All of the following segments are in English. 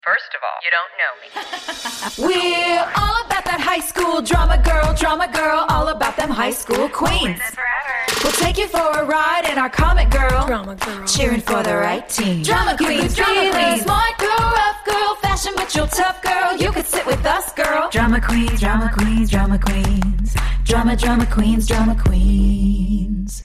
First of all, you don't know me. We're all about that high school drama girl, all about them high school queens. We'll take you for a ride in our comic girl, cheering for the right team. Drama queens, smart girl, rough girl, fashion but you're tough girl. You could sit with us, girl. Drama queens, drama queens, drama queens. Drama queens, drama queens.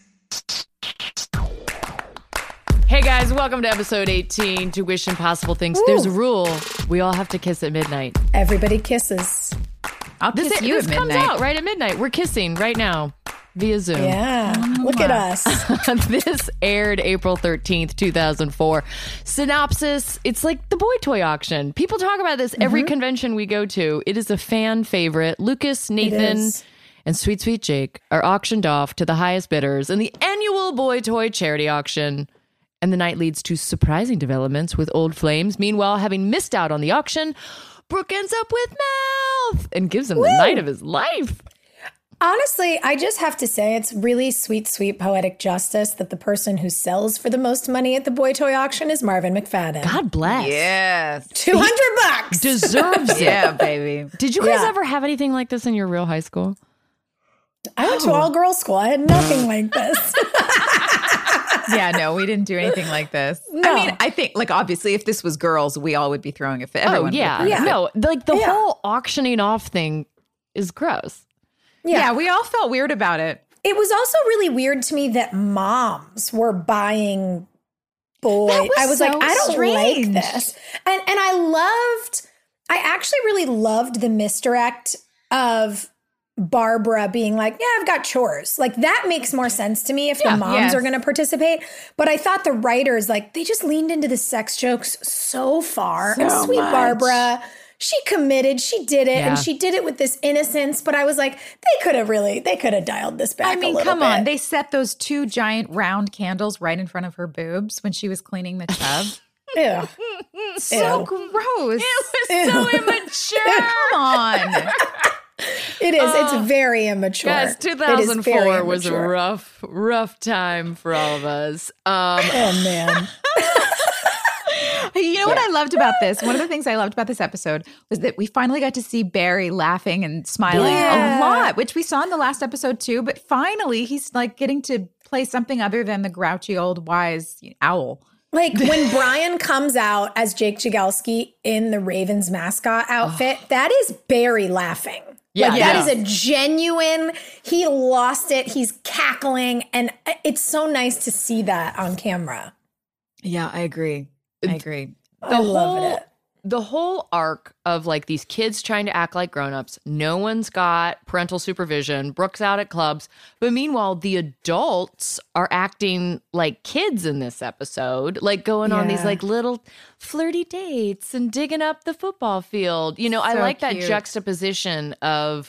Hey guys, welcome to episode 18, To Wish Impossible Things. There's a rule. We all have to kiss at midnight. Everybody kisses. I'll kiss you at midnight. This comes out right at midnight. We're kissing right now via Zoom. Yeah, look at us. This aired April 13th, 2004. Synopsis, it's like the boy toy auction. People talk about this every convention we go to. It is a fan favorite. Lucas, Nathan, and Sweet Sweet Jake are auctioned off to the highest bidders in the annual boy toy charity auction. And the night leads to surprising developments with old flames. Meanwhile, having missed out on the auction, Brooke ends up with Mouth and gives him the night of his life. Honestly, I just have to say it's really sweet, sweet poetic justice that the person who sells for the most money at the boy toy auction is Marvin McFadden. God bless. Yes. $200 Deserves it. Yeah, baby. Did you guys ever have anything like this in your real high school? I went to all girls school. I had nothing like this. Yeah, no, we didn't do anything like this. No. I mean, I think, like, obviously, if this was girls, we all would be throwing a fit. Everyone would be throwing a fit. No, like the whole auctioning off thing is gross. Yeah, we all felt weird about it. It was also really weird to me that moms were buying boy. I was so like, I don't strange. like this. And I actually really loved the misdirect of Barbara being like, yeah, I've got chores. Like that makes more sense to me if the moms are going to participate. But I thought the writers, like, they just leaned into the sex jokes so far. And sweet Barbara, she committed, she did it, and she did it with this innocence. But I was like, they could have dialed this back. I mean, a little come bit. on. They set those two giant round candles right in front of her boobs when she was cleaning the tub. Ew. So gross. It was so immature. Come on. It is. It's very immature. Guys, 2004 was a rough time for all of us. Oh, man. You know what I loved about this? One of the things I loved about this episode was that we finally got to see Barry laughing and smiling a lot, which we saw in the last episode too. But finally, he's like getting to play something other than the grouchy old wise owl. Like when Brian comes out as Jake Jagelski in the Ravens mascot outfit, that is Barry laughing. That is a genuine, he lost it. He's cackling. And it's so nice to see that on camera. Yeah, I agree. I love it. The whole arc of like these kids trying to act like grown-ups. No one's got parental supervision. Brooke's out at clubs. But meanwhile, the adults are acting like kids in this episode, like going on these like little flirty dates and digging up the football field. You know, I like that juxtaposition of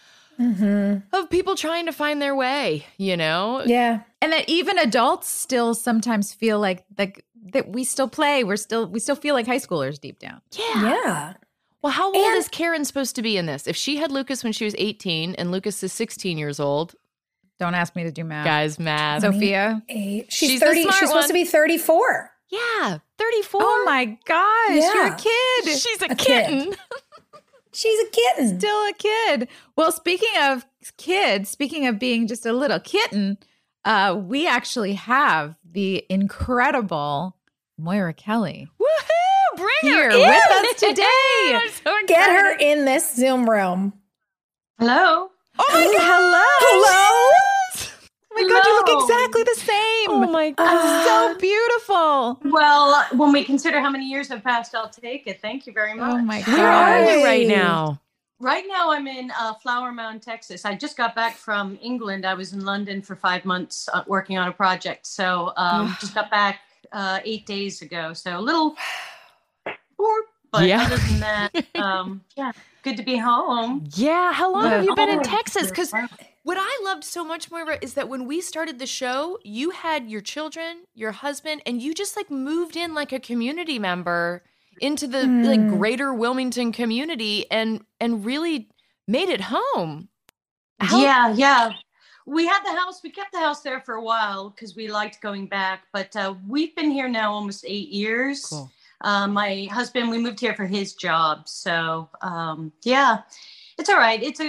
people trying to find their way, you know? Yeah. And that even adults still sometimes feel like that we still play. We still feel like high schoolers deep down. Yeah. Well, how old is Karen supposed to be in this? If she had Lucas when she was 18 and Lucas is 16 years old. Don't ask me to do math. Guys, math. Sophia. She's 30. She's supposed to be 34. Yeah, 34. Oh my gosh, you're a kid. She's a kitten. She's a kitten. Still a kid. Well, speaking of kids, speaking of being just a little kitten, we actually have the incredible Moira Kelly. Woohoo! Bring here her with us today. I'm so excited. Get her in this Zoom room. Hello. Oh my God. Hello. Oh my God, you look exactly the same. Oh my God. So beautiful. Well, when we consider how many years have passed, I'll take it. Thank you very much. Oh my God. Where are you right now? Right now, I'm in Flower Mound, Texas. I just got back from England. I was in London for 5 months working on a project. So just got back 8 days ago. So a little bored, but other than that, good to be home. Yeah. How long have you been in Texas? Because what I loved so much, Moira, is that when we started the show, you had your children, your husband, and you just like moved in like a community member into the like greater Wilmington community and really made it home. Yeah. We had the house. We kept the house there for a while because we liked going back. But we've been here now almost 8 years. Cool. My husband, we moved here for his job. So, yeah, it's all right. It's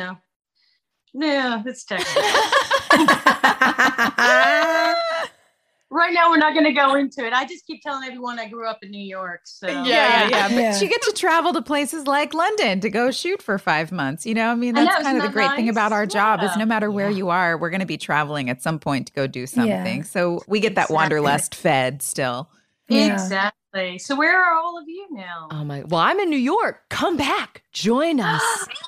it's Texas. Right now, we're not going to go into it. I just keep telling everyone I grew up in New York. So Yeah. But you get to travel to places like London to go shoot for 5 months. You know, I mean, that's kind of the great thing about our job is no matter where you are, we're going to be traveling at some point to go do something. Yeah. So we get that wanderlust fed still. Yeah. Exactly. So where are all of you now? Oh my! Well, I'm in New York. Come back, join us.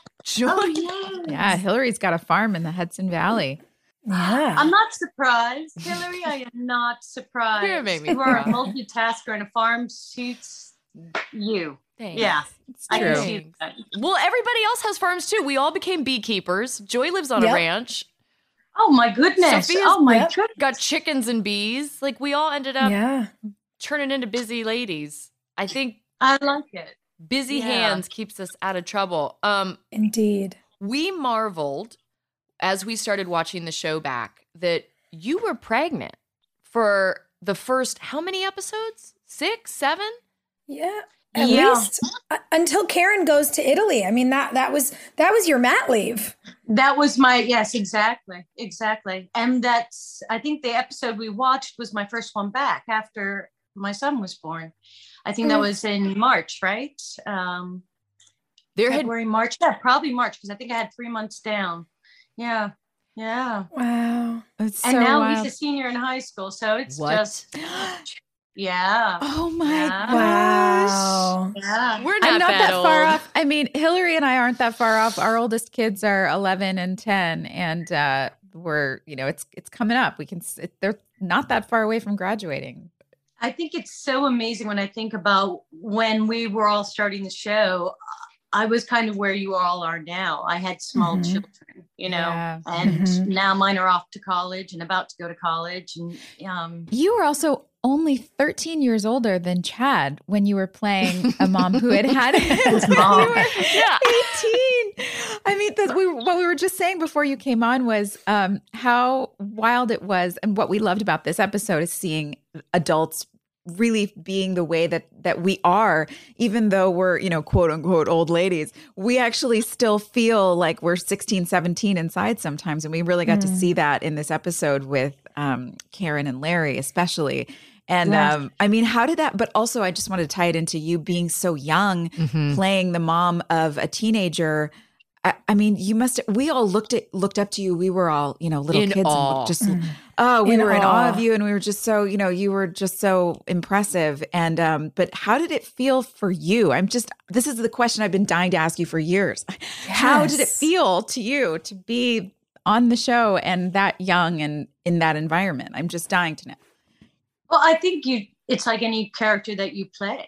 Yeah, Hillary's got a farm in the Hudson Valley. Yeah. I'm not surprised, Hillary. I am not surprised. You're making me You are a cry. multitasker, and a farm suits you. Thanks. Yeah, It's I can true. see that. Well, everybody else has farms too. We all became beekeepers. Joy lives on a Yep. ranch. Oh my goodness! Sophia's- Oh my Yep. goodness! Got chickens and bees. Like we all ended up Yeah. turning into busy ladies. I think I like it. busy Yeah. hands keeps us out of trouble. Indeed. We marveled as we started watching the show back that you were pregnant for the first how many episodes? 6, 7? Yeah. At Yeah. least until Karen goes to Italy. I mean, that was your mat leave. That was yes, exactly. And I think the episode we watched was my first one back after my son was born. I think that was in March, right? There had February, March. Yeah, probably March because I think I had 3 months down. Yeah. Wow. It's so And now wild. he's a senior in high school, so it's What? just yeah. Oh my Yeah. gosh. Wow. Yeah. we're not, I'm not that old. far off. I mean, Hillary and I aren't that far off. Our oldest kids are 11 and 10, and we're, it's coming up. They're not that far away from graduating. I think it's so amazing when I think about when we were all starting the show. I was kind of where you all are now. I had small children, Yeah. and now mine are off to college and about to go to college. And You were also only 13 years older than Chad when you were playing a mom who had his mom. You were 18. I mean, what we were just saying before you came on was how wild it was. And what we loved about this episode is seeing adults really being the way that we are, even though we're, quote unquote old ladies, we actually still feel like we're 16, 17 inside sometimes. And we really got to see that in this episode with Karen and Larry, especially. And Yes. I mean, how did that, but also I just wanted to tie it into you being so young, playing the mom of a teenager. I mean, we all looked up to you. We were all, little In kids awe. and just, we were in awe of awe. you. And we were just so, you were just so impressive. And, but how did it feel for you? This is the question I've been dying to ask you for years. How did it Yes. feel to you to be on the show and that young and in that environment? I'm just dying to know. well, I think it's like any character that you play,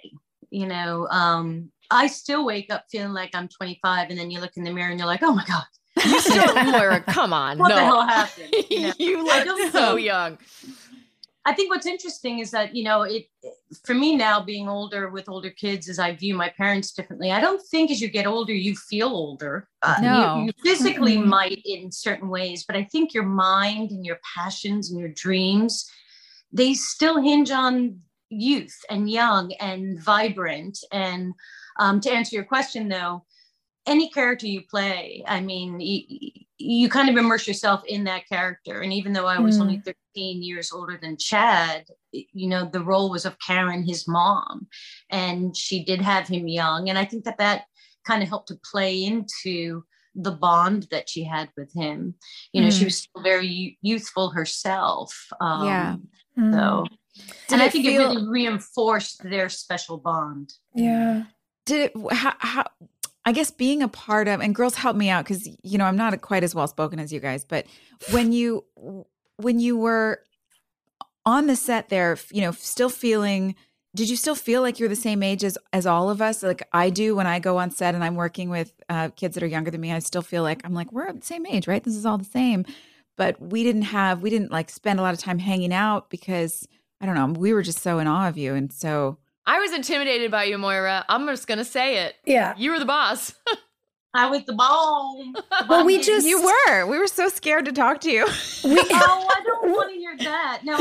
I still wake up feeling like I'm 25, and then you look in the mirror and you're like, oh my God, You still, Moira, come on. what no. the hell happened? You I look don't so know. young. I think what's interesting is that, for me now being older with older kids, as I view my parents differently, I don't think as you get older, you feel older. No. You physically might in certain ways, but I think your mind and your passions and your dreams, they still hinge on youth and young and vibrant. And to answer your question, though, any character you play, I mean, you kind of immerse yourself in that character. And even though I was only 13 years older than Chad, the role was of Karen, his mom, and she did have him young. And I think that kind of helped to play into the bond that she had with him. She was still very youthful herself. Yeah. So, Did and I it think feel- it really reinforced their special bond. Yeah. Did it, how, I guess being a part of, and girls help me out because, I'm not quite as well spoken as you guys, but when you were on the set there, still feeling, did you still feel like you're the same age as all of us? Like I do when I go on set and I'm working with kids that are younger than me, I still feel like we're the same age, right? This is all the same. But we didn't like spend a lot of time hanging out because I don't know, we were just so in awe of you. And so I was intimidated by you, Moira. I'm just going to say it. Yeah. You were the boss. I was the bomb. Well, we just You were. We were so scared to talk to you. Oh, I don't want to hear that. No,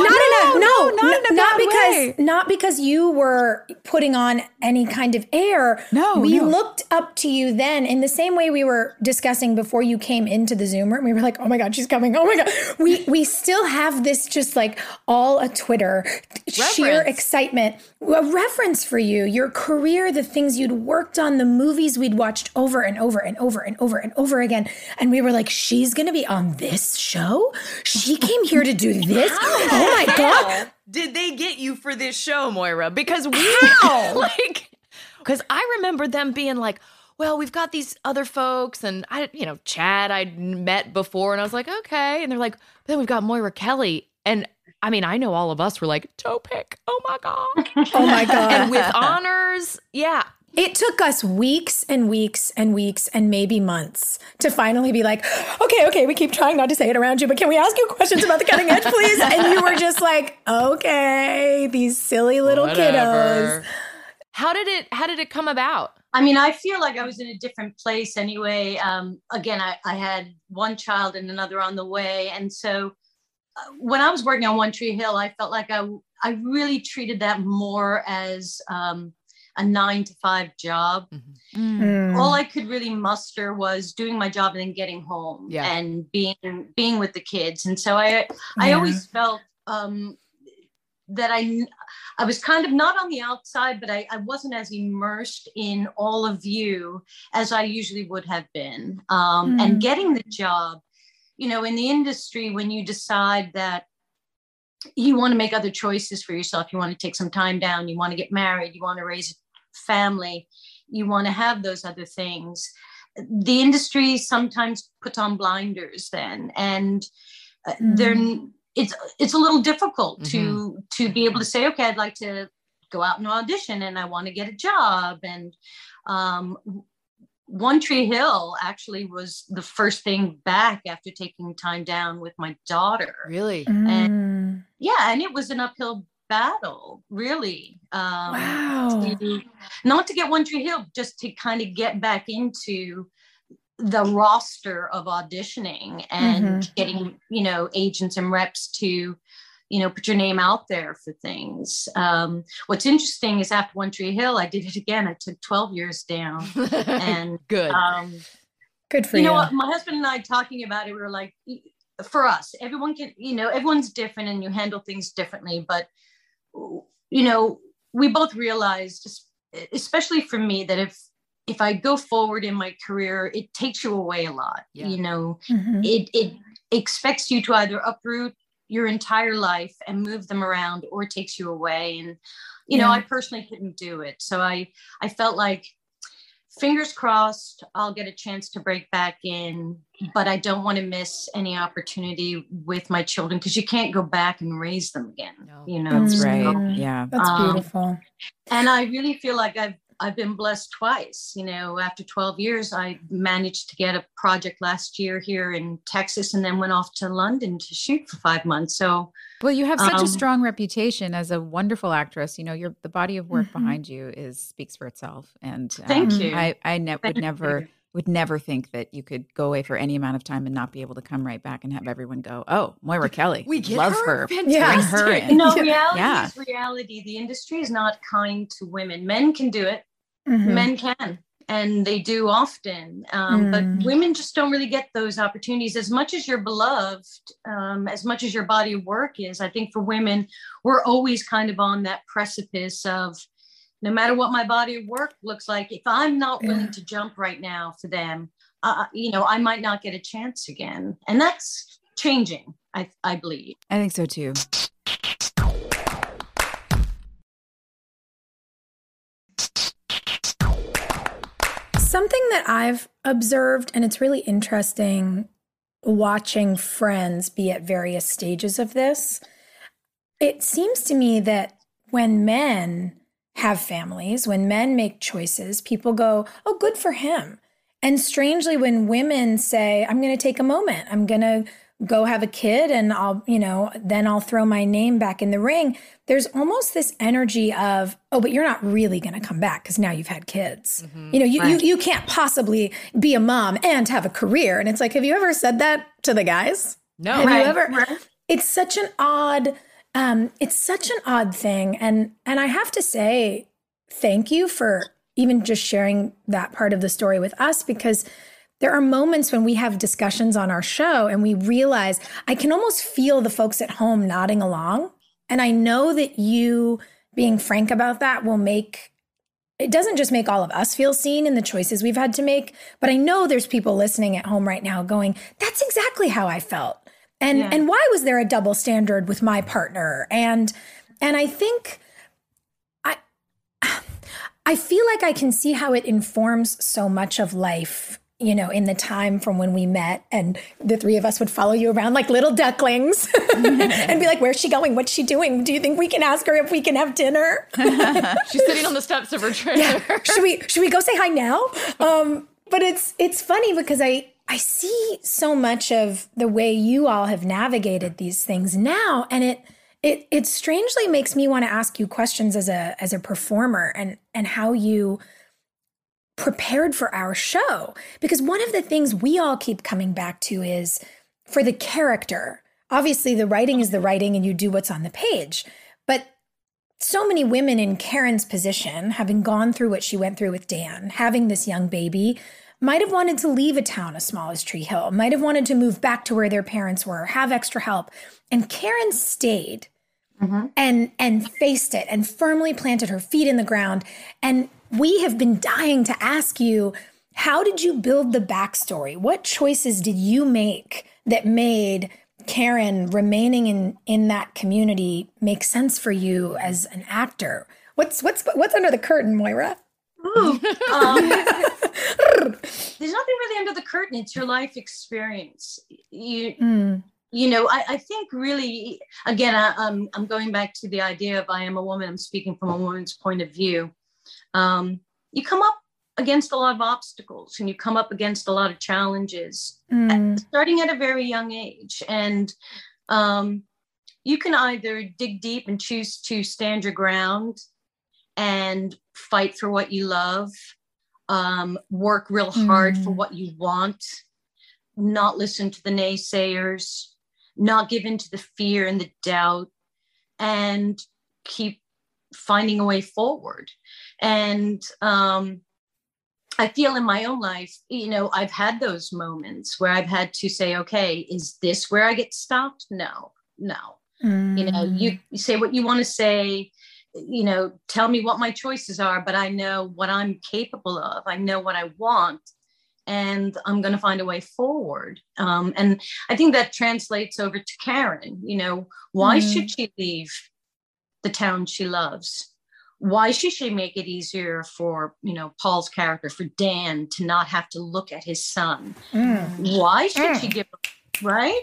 not because you were putting on any kind of air. We looked up to you then in the same way we were discussing before you came into the Zoom room. We were like, oh my God, she's coming. Oh my God. We still have this just like all a Twitter, sheer excitement, a reference for you, your career, the things you'd worked on, the movies we'd watched over and over and over and over and over again. And we were like, she's going to be on this show? She came here to do this? Oh my God. Did they get you for this show, Moira? Because because I remember them being like, well, we've got these other folks and Chad I'd met before and I was like, okay. And they're like, then we've got Moira Kelly. And I mean, I know all of us were like, toe pick. Oh my God. Oh my God. And with honors. Yeah. It took us weeks and weeks and weeks and maybe months to finally be like, okay, we keep trying not to say it around you, but can we ask you questions about the cutting edge, please? And you were just like, okay, these silly little kiddos. How did it come about? I mean, I feel like I was in a different place anyway. Again, I had one child and another on the way. And so when I was working on One Tree Hill, I felt like I really treated that more as a 9-to-5 job. Mm-hmm. All I could really muster was doing my job and then getting home and being with the kids. And so I always felt that I was kind of not on the outside, but I wasn't as immersed in all of you as I usually would have been. And getting the job, in the industry, when you decide that you want to make other choices for yourself, you want to take some time down, you want to get married, you want to raise a family, you want to have those other things. The industry sometimes puts on blinders then, and it's a little difficult to be able to say, okay, I'd like to go out and audition and I want to get a job. And One Tree Hill actually was the first thing back after taking time down with my daughter. Really? And and it was an uphill battle, really. Wow. Not to get One Tree Hill, just to kind of get back into the roster of auditioning and getting, agents and reps to, put your name out there for things. What's interesting is after One Tree Hill, I did it again. I took 12 years down. And good. Good for you. My husband and I talking about it, we were like, for us, everyone can, everyone's different and you handle things differently. But, we both realized, especially for me, that if I go forward in my career, it takes you away a lot. It expects you to either uproot your entire life and move them around, or it takes you away. And, I personally couldn't do it. So I felt like, fingers crossed, I'll get a chance to break back in, but I don't want to miss any opportunity with my children, because you can't go back and raise them again. No. That's right. Yeah. That's beautiful. And I really feel like I've been blessed twice. After 12 years, I managed to get a project last year here in Texas, and then went off to London to shoot for 5 months. So, well, you have such a strong reputation as a wonderful actress. The body of work behind you speaks for itself. And thank you. I would never think that you could go away for any amount of time and not be able to come right back and have everyone go, oh, Moira Kelly, we love her. Bring her in. Reality is reality. The industry is not kind to women. Men can do it. Men can, and they do often. But women just don't really get those opportunities. As much as you're beloved, as much as your body of work is, I think for women, we're always kind of on that precipice of, no matter what my body of work looks like, if I'm not willing to jump right now for them, I might not get a chance again. And that's changing, I believe. I think so too. Something that I've observed, and it's really interesting watching friends be at various stages of this, it seems to me that when men have families, when men make choices, people go, oh, good for him. And strangely, when women say, I'm going to take a moment, I'm going to go have a kid and then I'll throw my name back in the ring. There's almost this energy of, oh, but you're not really going to come back because now you've had kids. Mm-hmm. You can't possibly be a mom and have a career. And it's like, have you ever said that to the guys? No. Have you ever? It's such an odd thing. And I have to say, thank you for even just sharing that part of the story with us, because there are moments when we have discussions on our show and we realize, I can almost feel the folks at home nodding along. And I know that you being frank about that it doesn't just make all of us feel seen in the choices we've had to make, but I know there's people listening at home right now going, that's exactly how I felt. And why was there a double standard with my partner? And I think I feel like I can see how it informs so much of life, in the time from when we met, and the three of us would follow you around like little ducklings and be like, where's she going? What's she doing? Do you think we can ask her if we can have dinner? She's sitting on the steps of her trailer. Yeah. Should we go say hi now? But it's funny because I see so much of the way you all have navigated these things now, and it strangely makes me want to ask you questions as a performer and how you prepared for our show. Because one of the things we all keep coming back to is for the character. Obviously, the writing is the writing and you do what's on the page. But so many women in Karen's position, having gone through what she went through with Dan, having this young baby, might have wanted to leave a town as small as Tree Hill, might have wanted to move back to where their parents were, have extra help. And Karen stayed and faced it and firmly planted her feet in the ground. And we have been dying to ask you, how did you build the backstory? What choices did you make that made Karen remaining in that community make sense for you as an actor? What's under the curtain, Moira? There's nothing really under the curtain. It's your life experience. I think really, again, I'm going back to the idea of I am a woman. I'm speaking from a woman's point of view. You come up against a lot of obstacles and you come up against a lot of challenges, starting at a very young age. And you can either dig deep and choose to stand your ground and fight for what you love, work real hard for what you want, not listen to the naysayers, not give in to the fear and the doubt, and keep finding a way forward. And I feel in my own life, I've had those moments where I've had to say, okay, is this where I get stopped? No. You say what you want to say, tell me what my choices are, but I know what I'm capable of. I know what I want, and I'm going to find a way forward. And I think that translates over to Karen. Why should she leave the town she loves? Why should she make it easier for, Paul's character, for Dan, to not have to look at his son? Why should she give up, right?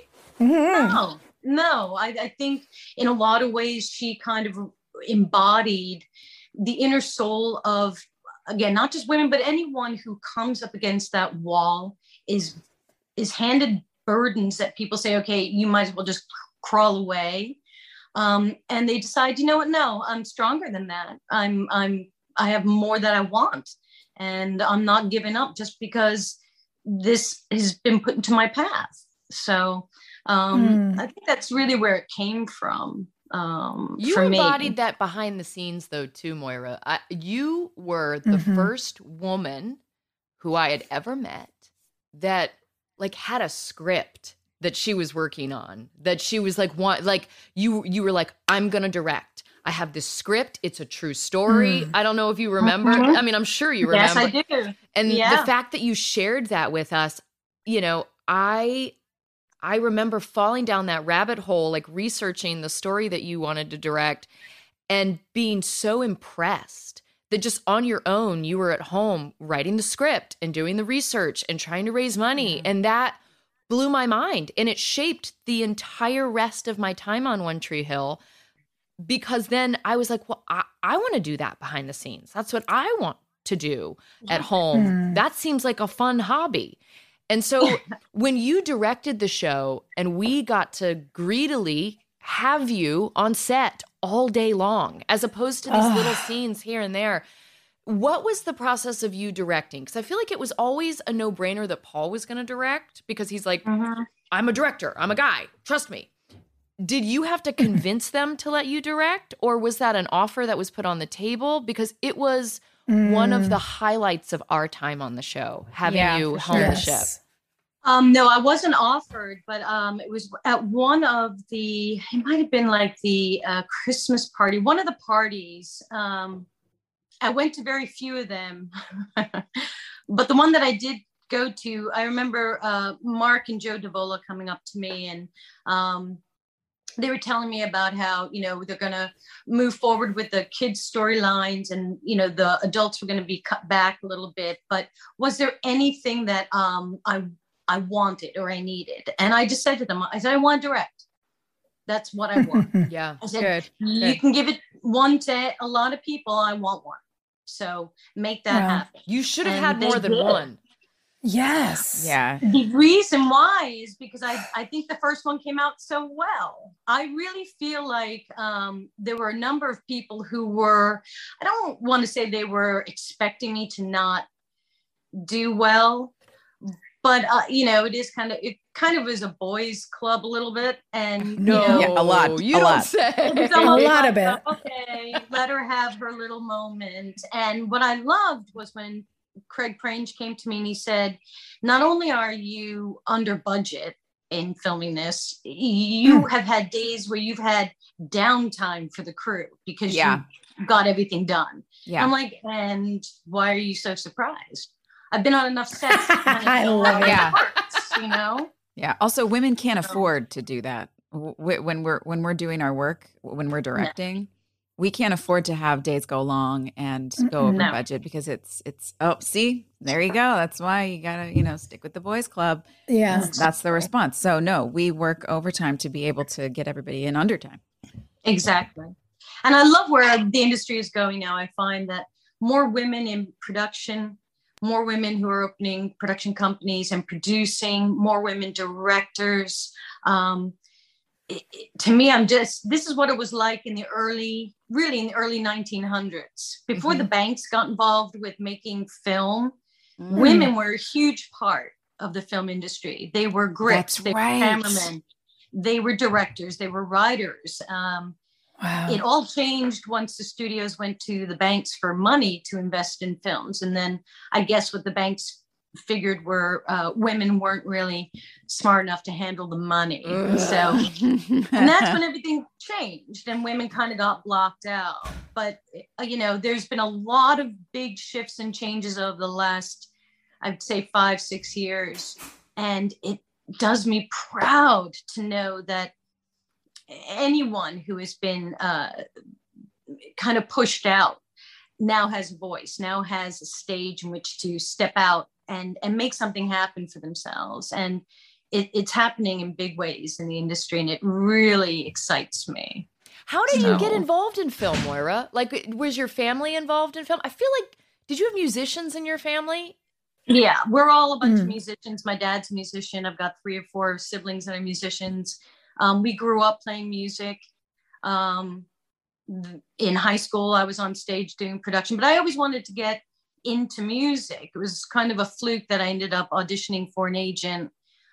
No. I think in a lot of ways she kind of embodied the inner soul of, again, not just women, but anyone who comes up against that wall is handed burdens that people say, okay, you might as well just crawl away. And they decide, you know what? No, I'm stronger than that. I have more that I want, and I'm not giving up just because this has been put into my path. So I think that's really where it came from. You for embodied me. that behind the scenes, though, too, Moira. You were the first woman who I had ever met that had a script that she was working on, that she was you were like, I'm going to direct. I have this script. It's a true story. I don't know if you remember. I mean, I'm sure you remember. Yes, I do. And the fact that you shared that with us, I remember falling down that rabbit hole, researching the story that you wanted to direct and being so impressed that just on your own, you were at home writing the script and doing the research and trying to raise money. And that blew my mind. And it shaped the entire rest of my time on One Tree Hill, because then I was like, well, I want to do that behind the scenes. That's what I want to do at home. That seems like a fun hobby. And so when you directed the show and we got to greedily have you on set all day long, as opposed to these little scenes here and there, what was the process of you directing? Because I feel like it was always a no-brainer that Paul was going to direct, because he's like, I'm a director. I'm a guy. Trust me. Did you have to convince them to let you direct, or was that an offer that was put on the table? Because it was one of the highlights of our time on the show, having you helm the ship. No, I wasn't offered, but it was at one of the, it might have been like the Christmas party, one of the parties. I went to very few of them, but the one that I did go to, I remember Mark and Joe Davola coming up to me, and they were telling me about how, they're going to move forward with the kids' storylines, and, the adults were going to be cut back a little bit. But was there anything that I wanted or I needed? And I just said to them, I said, I want to direct. That's what I want. Yeah. I said, you can give it one to a lot of people. I want one. So make that happen. You should have had more than one. Yes. Yeah. The reason why is because I think the first one came out so well. I really feel like there were a number of people who were, I don't want to say they were expecting me to not do well, but it kind of is a boys' club a little bit, and a lot. You don't say. It's A lot of it. Okay, let her have her little moment. And what I loved was when Craig Prange came to me and he said, not only are you under budget in filming this, you have had days where you've had downtime for the crew because you got everything done. Yeah. I'm like, and why are you so surprised? I've been on enough sets. I love it. Yeah. Also, women can't afford to do that. When we're doing our work, when we're directing, we can't afford to have days go long and go over budget, because it's see, there you go. That's why you gotta, stick with the boys' club. Yeah. That's the response. So no, we work overtime to be able to get everybody in under time. Exactly. And I love where the industry is going now. I find that more women in production, more women who are opening production companies and producing, more women directors. To me, this is what it was like in the early 1900s. Before the banks got involved with making film, women were a huge part of the film industry. They were grips, they were cameramen, they were directors, they were writers. It all changed once the studios went to the banks for money to invest in films. And then I guess what the banks figured were women weren't really smart enough to handle the money. So, and that's when everything changed and women kind of got blocked out. But, there's been a lot of big shifts and changes over the last, I'd say 5-6 years. And it does me proud to know that anyone who has been kind of pushed out now has a voice, now has a stage in which to step out and make something happen for themselves. And it's happening in big ways in the industry, and it really excites me. How did you get involved in film, Moira? Like, was your family involved in film? I feel like, did you have musicians in your family? Yeah, we're all a bunch of musicians. My dad's a musician. I've got 3 or 4 siblings that are musicians. We grew up playing music. In high school, I was on stage doing production, but I always wanted to get into music. It was kind of a fluke that I ended up auditioning for an agent.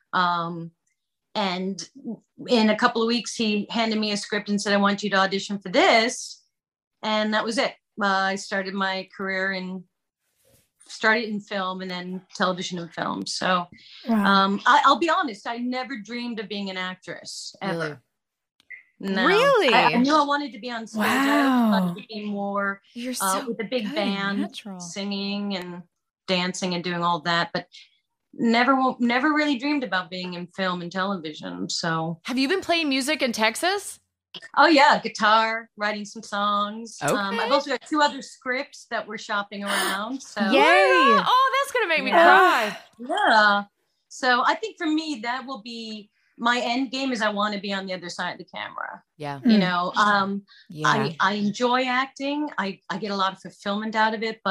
And in a couple of weeks, he handed me a script and said, I want you to audition for this. And that was it. I started my career started in film and then television and film. So I'll be honest, I never dreamed of being an actress ever. Really? No. Really? I knew I wanted to be on stage. I wanted to be more with a big band, singing and dancing and doing all that, but never really dreamed about being in film and television. So have you been playing music in Texas? Oh yeah, guitar, writing some songs. Okay. I've also got 2 other scripts that we're shopping around. So yay! Oh, that's gonna make me cry. Yeah. So I think for me that will be my end game. Is I want to be on the other side of the camera. Yeah. I enjoy acting. I get a lot of fulfillment out of it, but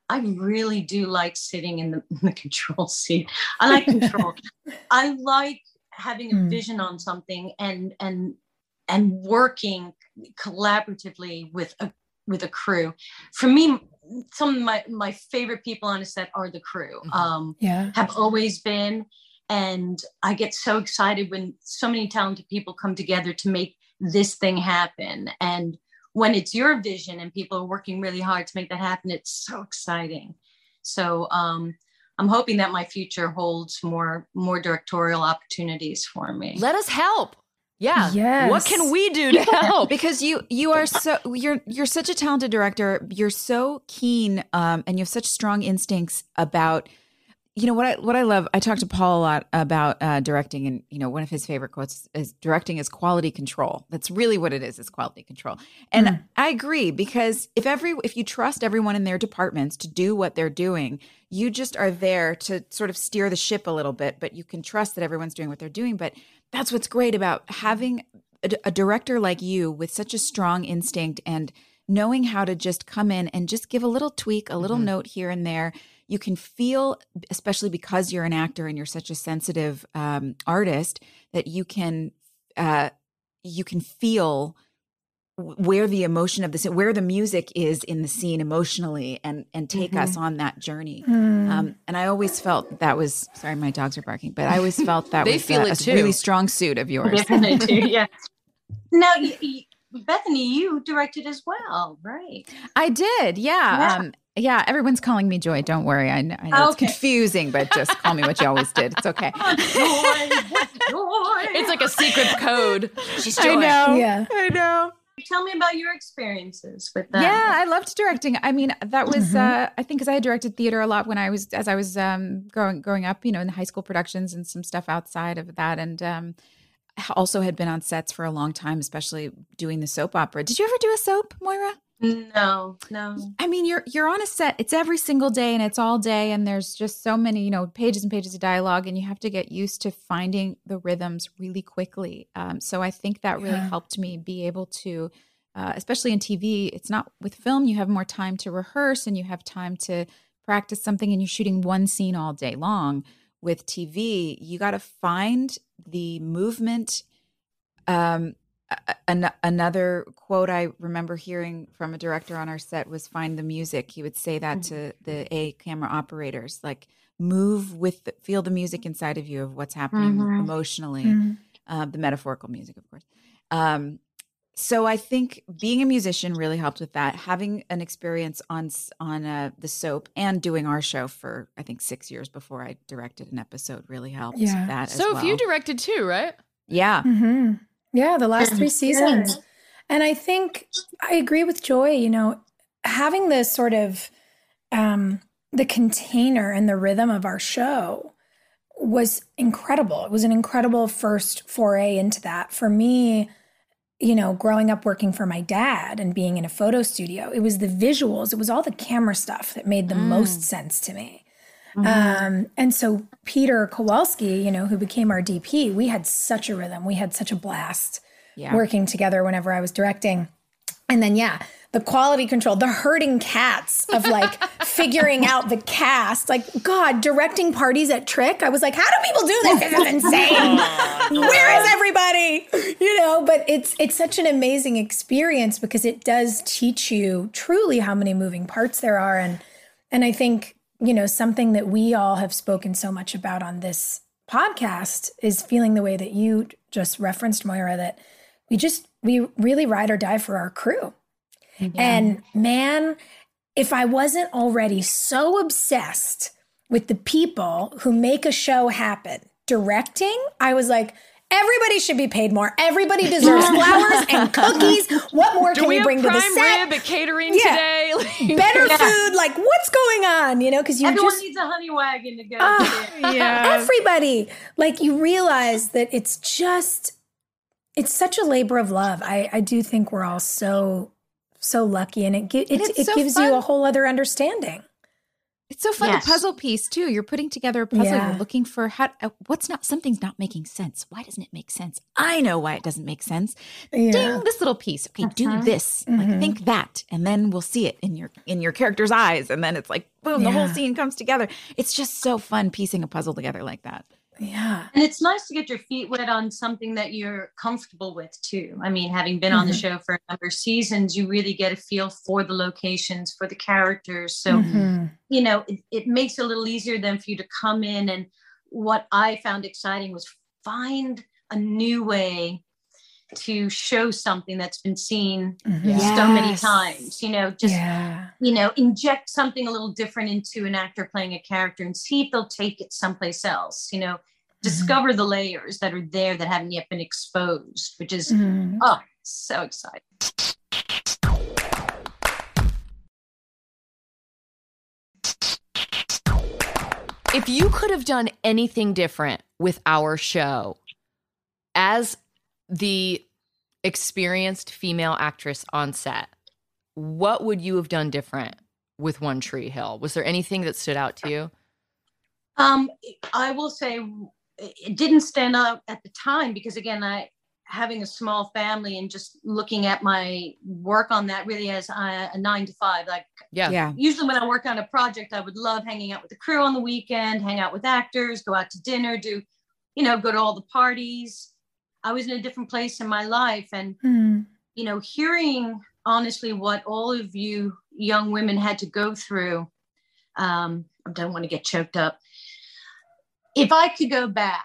I really do like sitting in the control seat. I like control. I like having a vision on something and working collaboratively with a crew. For me, some of my favorite people on a set are the crew. Have always been. And I get so excited when so many talented people come together to make this thing happen. And when it's your vision and people are working really hard to make that happen, it's so exciting. So I'm hoping that my future holds more directorial opportunities for me. Let us help. Yeah. Yes. What can we do to help? Because you are you're such a talented director. You're so keen, and you have such strong instincts about, what I love. I talk to Paul a lot about directing, and one of his favorite quotes is directing is quality control. That's really what it is quality control. And I agree, because if you trust everyone in their departments to do what they're doing, you just are there to sort of steer the ship a little bit, but you can trust that everyone's doing what they're doing. But that's what's great about having a director like you with such a strong instinct and knowing how to just come in and just give a little tweak, a little note here and there. You can feel, especially because you're an actor and you're such a sensitive artist, that you can feel where the emotion of where the music is in the scene emotionally, and take us on that journey. And I always felt that was, sorry, my dogs are barking, but I always felt that They was feel a it too. really strong suit of yours. Definitely do, yeah. Now, Bethany, you directed as well, right? I did, yeah. Yeah, everyone's calling me Joy. Don't worry. I know it's confusing, but just call me what you always did. It's okay. Joy. It's like a secret code. She's Joy. I know. Yeah. I know. Tell me about your experiences with that. Yeah, I loved directing. I mean, that was I think because I had directed theater a lot when I was growing up, in the high school productions and some stuff outside of that, and also had been on sets for a long time, especially doing the soap opera. Did you ever do a soap, Moira? No. I mean, you're on a set. It's every single day and it's all day, and there's just so many, pages and pages of dialogue, and you have to get used to finding the rhythms really quickly. So I think that really helped me be able to, especially in TV. It's not with film. You have more time to rehearse and you have time to practice something, and you're shooting one scene all day long. With TV, you got to find the movement. Another quote I remember hearing from a director on our set was "find the music." He would say that to the camera operators, like feel the music inside of you of what's happening emotionally, the metaphorical music, of course. So I think being a musician really helped with that. Having an experience on the soap and doing our show for, I think, 6 years before I directed an episode really helped with that as well. So you directed too, right? Yeah. Mm-hmm. Yeah, the last 3 seasons. And I think I agree with Joy, having this sort of the container and the rhythm of our show was incredible. It was an incredible first foray into that. For me, growing up working for my dad and being in a photo studio, it was the visuals, it was all the camera stuff that made the most sense to me. And so Peter Kowalski, who became our DP, we had such a rhythm. We had such a blast working together whenever I was directing. And then, the quality control, the herding cats of figuring out the cast, God, directing parties at Trick. I was like, how do people do this? This is insane. Where is everybody? But it's such an amazing experience because it does teach you truly how many moving parts there are. And I think, something that we all have spoken so much about on this podcast is feeling the way that you just referenced, Moira, that we really ride or die for our crew. And man, if I wasn't already so obsessed with the people who make a show happen directing, I was like, everybody should be paid more. Everybody deserves flowers and cookies. What more can you bring to the set? Prime rib at catering today? Better food. What's going on? Because everyone needs a honey wagon to go. Everybody. You realize that it's such a labor of love. I do think we're all so lucky, and it gives you a whole other understanding. It's so fun, Yes. a puzzle piece too. You're putting together a puzzle. Yeah. You're looking for something's not making sense. Why doesn't it make sense? I know why it doesn't make sense. Yeah. Ding, this little piece. Okay, do this. Like think that, and then we'll see it in your character's eyes, and then it's like boom, the whole scene comes together. It's just so fun piecing a puzzle together like that. Yeah. And it's nice to get your feet wet on something that you're comfortable with too. I mean, having been on the show for a number of seasons, you really get a feel for the locations, for the characters. So, you know, it makes it a little easier then for you to come in. And what I found exciting was find a new way to show something that's been seen so many times, you know, just, you know, inject something a little different into an actor playing a character and see if they'll take it someplace else, you know, discover the layers that are there that haven't yet been exposed, which is, so exciting. If you could have done anything different with our show as the experienced female actress on set, what would you have done different with One Tree Hill? Was there anything that stood out to you? I will say it didn't stand out at the time because, again, having a small family and just looking at my work on that really as a 9 to 5. Like, usually when I work on a project, I would love hanging out with the crew on the weekend, hang out with actors, go out to dinner, go to all the parties. I was in a different place in my life. And, you know, hearing honestly what all of you young women had to go through, I don't want to get choked up. If I could go back,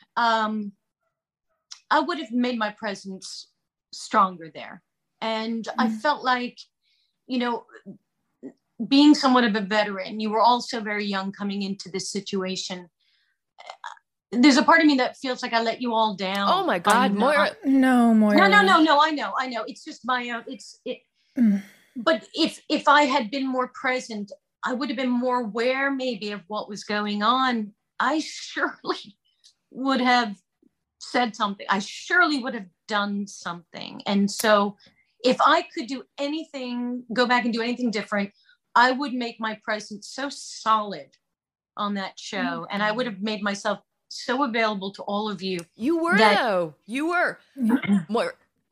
I would have made my presence stronger there. And I felt like, you know, being somewhat of a veteran, you were also very young coming into this situation. There's a part of me that feels like I let you all down. Oh my God, Moira. No, Moira. No. I know. It's just my own, But if I had been more present, I would have been more aware maybe of what was going on. I surely would have said something. I surely would have done something. And so if I could do anything, go back and do anything different, I would make my presence so solid on that show. And I would have made myself so available to all of you. You were, though. You were. Moira.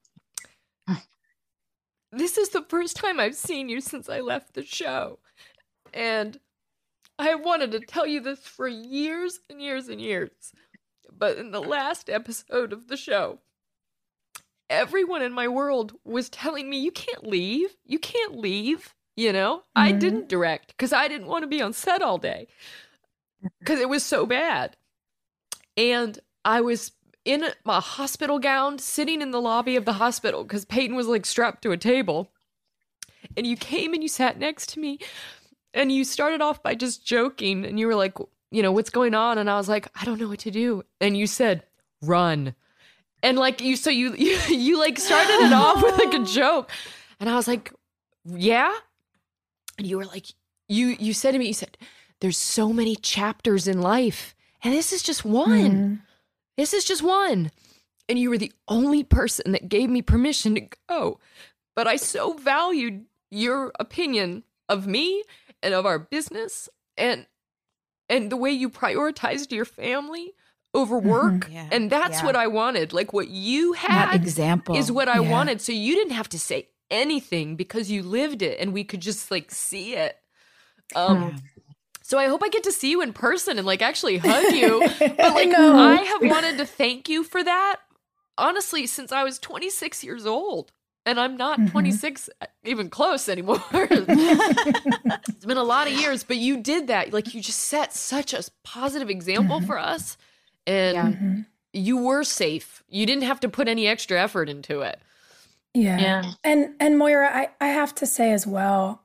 This is the first time I've seen you since I left the show. And I wanted to tell you this for years and years and years. But in the last episode of the show, everyone in my world was telling me, you can't leave. You can't leave. You know, I didn't direct because I didn't want to be on set all day because it was so bad. And I was in my hospital gown sitting in the lobby of the hospital because Peyton was like strapped to a table. And you came and you sat next to me and you started off by just joking and you were like, you know, what's going on? And I was like, I don't know what to do. And you said, run. And like you like started it off with like a joke. And I was like, yeah. And you were like, you said to me, you said, there's so many chapters in life. And this is just one. This is just one. And you were the only person that gave me permission to go. But I so valued your opinion of me and of our business and the way you prioritized your family over work. And that's what I wanted. Like what you had that example is what I wanted. So you didn't have to say anything because you lived it and we could just like see it. So I hope I get to see you in person and like actually hug you. But like I have wanted to thank you for that, honestly, since I was 26 years old. And I'm not 26 even close anymore. It's been a lot of years, but you did that. Like you just set such a positive example for us. And you were safe. You didn't have to put any extra effort into it. Yeah. And Moira, I have to say as well,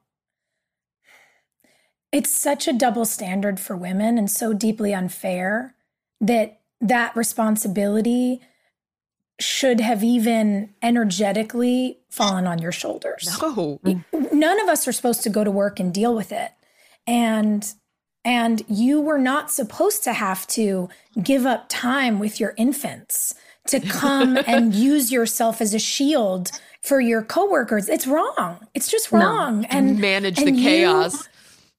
it's such a double standard for women and so deeply unfair that responsibility should have even energetically fallen on your shoulders. No. None of us are supposed to go to work and deal with it. And you were not supposed to have to give up time with your infants to come and use yourself as a shield for your coworkers. It's wrong. It's just wrong. And manage the chaos.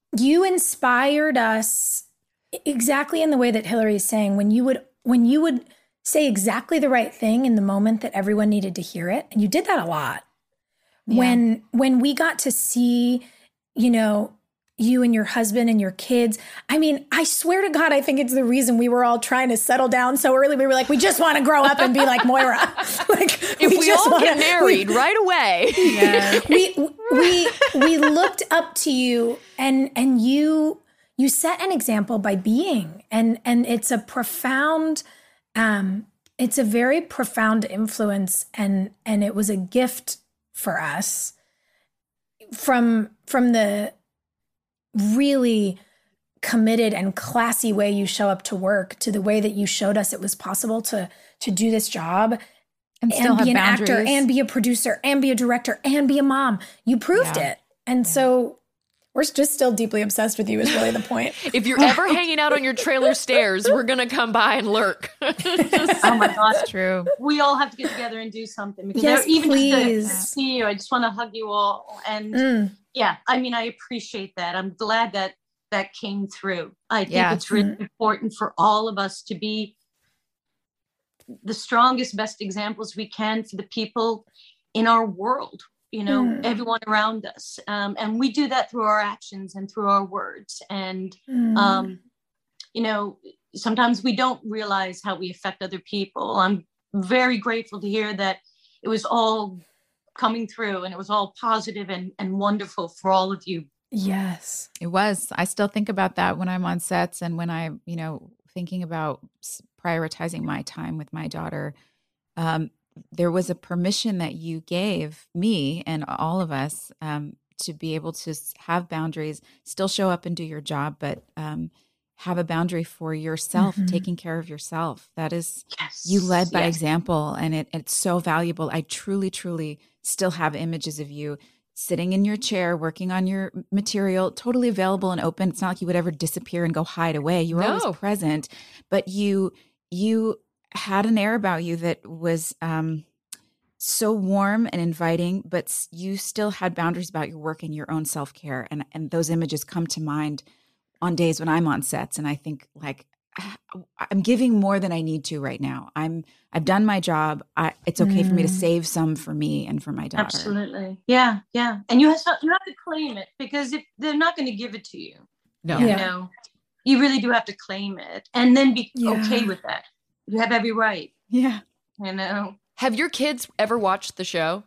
you inspired us exactly in the way that Hillary is saying, when you would say exactly the right thing in the moment that everyone needed to hear it. And you did that a lot. Yeah. When we got to see, you and your husband and your kids. I mean, I swear to God, I think it's the reason we were all trying to settle down so early. We were like, we just want to grow up and be like Moira. Like, if we all get married right away. Yeah. we looked up to you, and you set an example by being, and it's a profound, it's a very profound influence, and it was a gift for us from the really committed and classy way you show up to work to the way that you showed us it was possible to do this job and still be an actor and be a producer and be a director and be a mom. You proved it. And so we're just still deeply obsessed with you is really the point. If you're ever hanging out on your trailer stairs, we're going to come by and lurk. Oh my gosh. That's true. We all have to get together and do something. Because yes, even please. Just to see you, I just want to hug you all. And yeah, I mean, I appreciate that. I'm glad that came through. I think it's really important for all of us to be the strongest, best examples we can for the people in our world, everyone around us. And we do that through our actions and through our words. And, sometimes we don't realize how we affect other people. I'm very grateful to hear that it was all coming through and it was all positive and wonderful for all of you. Yes, it was. I still think about that when I'm on sets and when I, thinking about prioritizing my time with my daughter. There was a permission that you gave me and all of us to be able to have boundaries, still show up and do your job, but have a boundary for yourself, taking care of yourself. That is, you led by example, and it's so valuable. I truly, truly still have images of you sitting in your chair, working on your material, totally available and open. It's not like you would ever disappear and go hide away. You were always present, but you had an air about you that was so warm and inviting, but you still had boundaries about your work and your own self-care. And those images come to mind on days when I'm on sets and I think like, I'm giving more than I need to right now. I've done my job. It's okay for me to save some for me and for my daughter. Absolutely. Yeah. Yeah. And you have to claim it, because if they're not going to give it to you, you really do have to claim it and then be okay with that. You have every right. Yeah. Have your kids ever watched the show?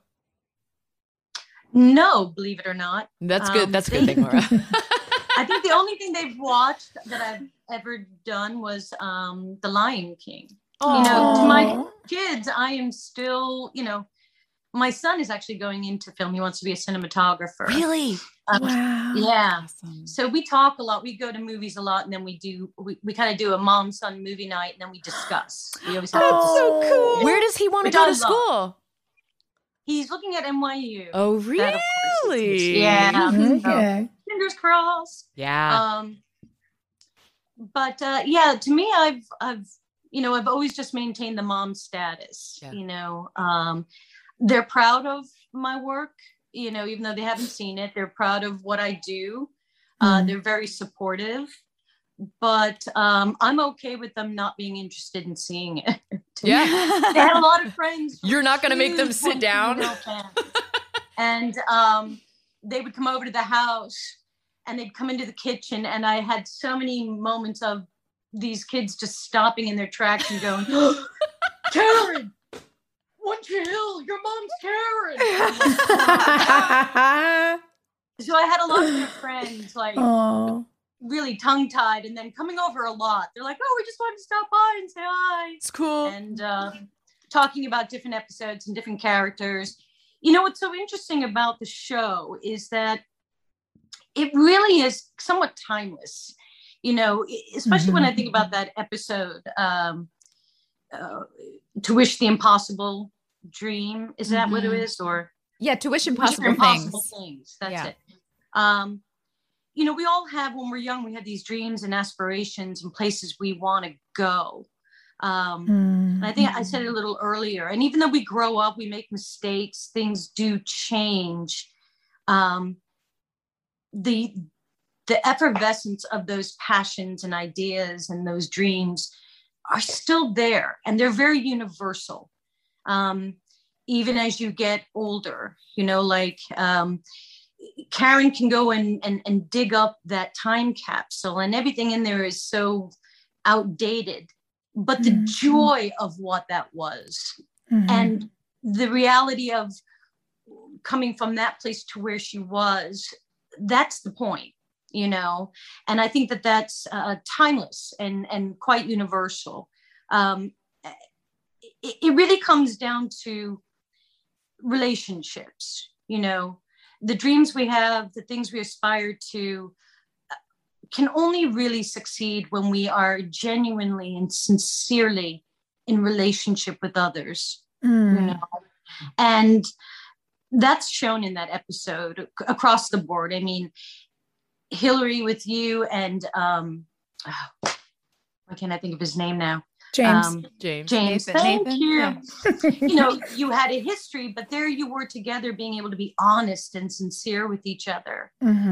No, believe it or not. That's good. That's a good thing, Laura. I think the only thing they've watched that I've ever done was The Lion King. Aww. To my kids, I am still, my son is actually going into film. He wants to be a cinematographer. Really? Wow. Yeah. Awesome. So we talk a lot. We go to movies a lot, and then we kind of do a mom-son movie night, and then we discuss. We always have so cool. Where does he want to go to school? He's looking at NYU. Oh, really? Yeah. Okay. Fingers crossed. Yeah. But to me, I've always just maintained the mom status. Yeah. They're proud of my work. Even though they haven't seen it, they're proud of what I do. They're very supportive, but I'm okay with them not being interested in seeing it. Yeah. They had a lot of friends. You're not going to make them sit down. And they would come over to the house and they'd come into the kitchen. And I had so many moments of these kids just stopping in their tracks and going, Karen, what the hell? Your mom's Karen. So I had a lot of their friends really tongue-tied and then coming over a lot. They're like, oh, we just wanted to stop by and say hi. It's cool. And talking about different episodes and different characters. What's so interesting about the show is that it really is somewhat timeless, especially when I think about that episode, To Wish the Impossible Dream. Is that what it is? Or To Wish Impossible Things. That's it. We all have, when we're young, we have these dreams and aspirations and places we want to go. And I think I said it a little earlier. And even though we grow up, we make mistakes, things do change. The the effervescence of those passions and ideas and those dreams are still there, and they're very universal. Even as you get older, like Karen can go and dig up that time capsule, and everything in there is so outdated, but the joy of what that was, and the reality of coming from that place to where she was, that's the point, and I think that that's timeless and quite universal. It really comes down to relationships, the dreams we have, the things we aspire to, can only really succeed when we are genuinely and sincerely in relationship with others, and that's shown in that episode across the board. I mean, Hillary with you and why can't I think of his name now? James. James. Thank you. Yeah. You had a history, but there you were together, being able to be honest and sincere with each other.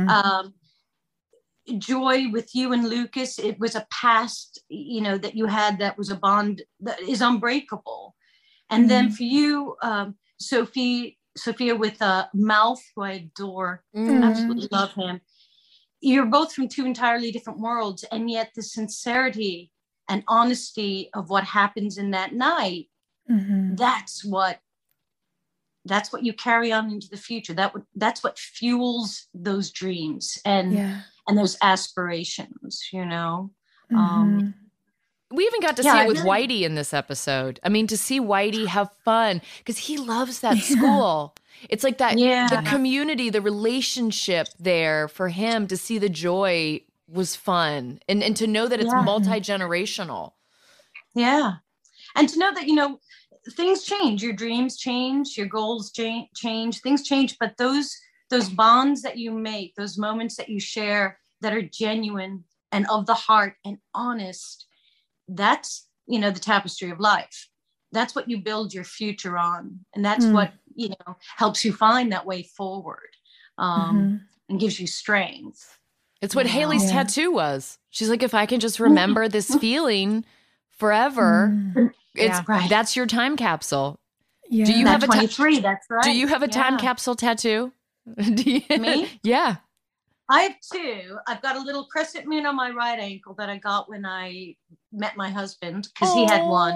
Joy with you and Lucas, it was a past, that you had, that was a bond that is unbreakable. And then for you, Sophia with Mouth, who I adore, absolutely love him. You're both from two entirely different worlds, and yet the sincerity and honesty of what happens in that night, that's what you carry on into the future. That's what fuels those dreams and those aspirations, We even got to see it with Whitey in this episode. I mean, to see Whitey have fun, because he loves that school. It's like that, the community, the relationship there for him, to see the joy was fun. And to know that it's multi-generational. Yeah. And to know that, things change, your dreams change, your goals change, things change. But those bonds that you make, those moments that you share that are genuine and of the heart and honest, that's, the tapestry of life. That's what you build your future on. And that's what, helps you find that way forward, and gives you strength. It's what Haley's tattoo was. She's like, if I can just remember this feeling forever, that's your time capsule. Yeah. Do you have 23? That's right. Do you have a time capsule tattoo? Me? Yeah. I have two. I've got a little crescent moon on my right ankle that I got when I met my husband, because he had one.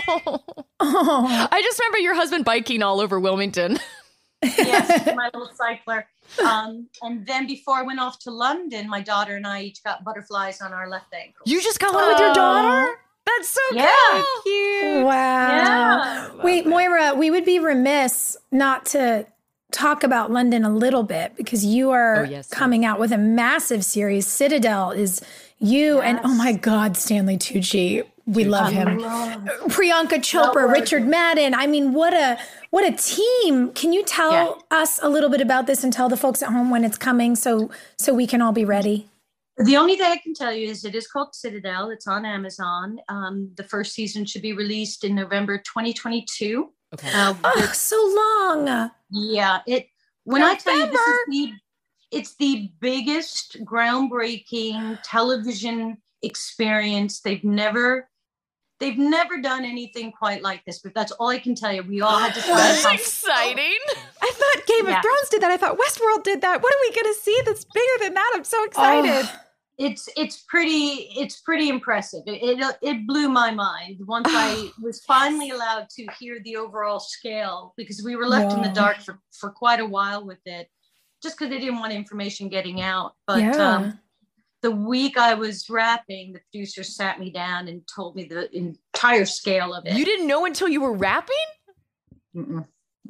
I just remember your husband biking all over Wilmington. Yes, my little cycler. And then before I went off to London, my daughter and I each got butterflies on our left ankle. You just got one with your daughter? That's so cute. Wow. Yeah. Wait, Moira, we would be remiss not to talk about London a little bit, because you are coming out with a massive series. Citadel is you and, oh my God, Stanley Tucci. We love him. Priyanka Chopra, Richard Madden. I mean, what a team. Can you tell us a little bit about this and tell the folks at home when it's coming so we can all be ready? The only thing I can tell you is it is called Citadel. It's on Amazon. The first season should be released in November 2022. Okay. So long. Yeah. When I tell you it's the biggest groundbreaking television experience. They've never done anything quite like this, but that's all I can tell you. We all had to That's exciting. I thought Game of Thrones did that. I thought Westworld did that. What are we going to see that's bigger than that? I'm so excited. It's pretty impressive. It blew my mind once I was finally allowed to hear the overall scale, because we were left in the dark for quite a while with it, just because they didn't want information getting out. But the week I was wrapping, the producer sat me down and told me the entire scale of it. You didn't know until you were wrapping? Mm-mm.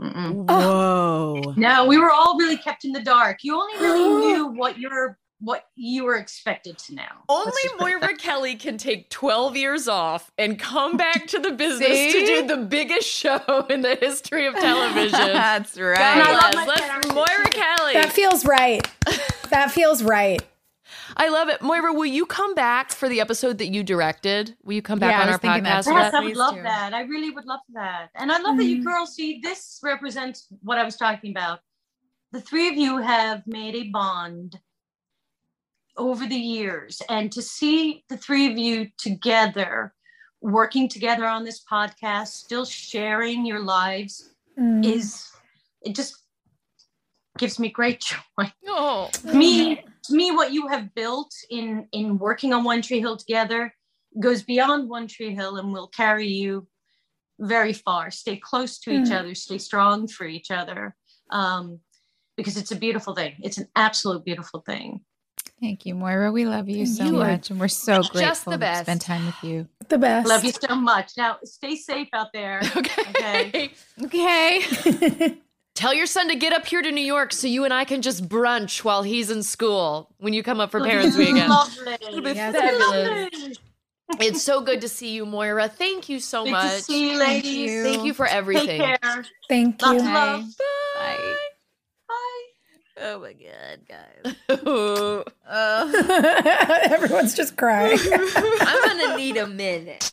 Whoa. No, we were all really kept in the dark. You only really knew what you were expected to know. Only Moira Kelly can take 12 years off and come back to the business to do the biggest show in the history of television. That's right. God bless Moira Kelly. That feels right. That feels right. I love it. Moira, will you come back for the episode that you directed? Will you come back on our podcast? Yes, I would love that. I really would love that. And I love that you girls see, this represents what I was talking about. The three of you have made a bond over the years, and to see the three of you together, working together on this podcast, still sharing your lives, it just gives me great joy. Oh. To me, what you have built in working on One Tree Hill together goes beyond One Tree Hill and will carry you very far. Stay close to each other, stay strong for each other, because it's a beautiful thing. It's an absolute beautiful thing. Thank you, Moira. We love you so much, and we're so grateful to spend time with you. The best. Love you so much. Now, stay safe out there. Okay. Tell your son to get up here to New York so you and I can just brunch while he's in school when you come up for Parents Weekend. Lovely. It'll be fabulous. It's so good to see you, Moira. Thank you so much. Good to see you, ladies. Thank you for everything. Take care. Thank you. Lots of love. Bye. Bye. Oh my God, guys. Everyone's just crying. I'm gonna need a minute.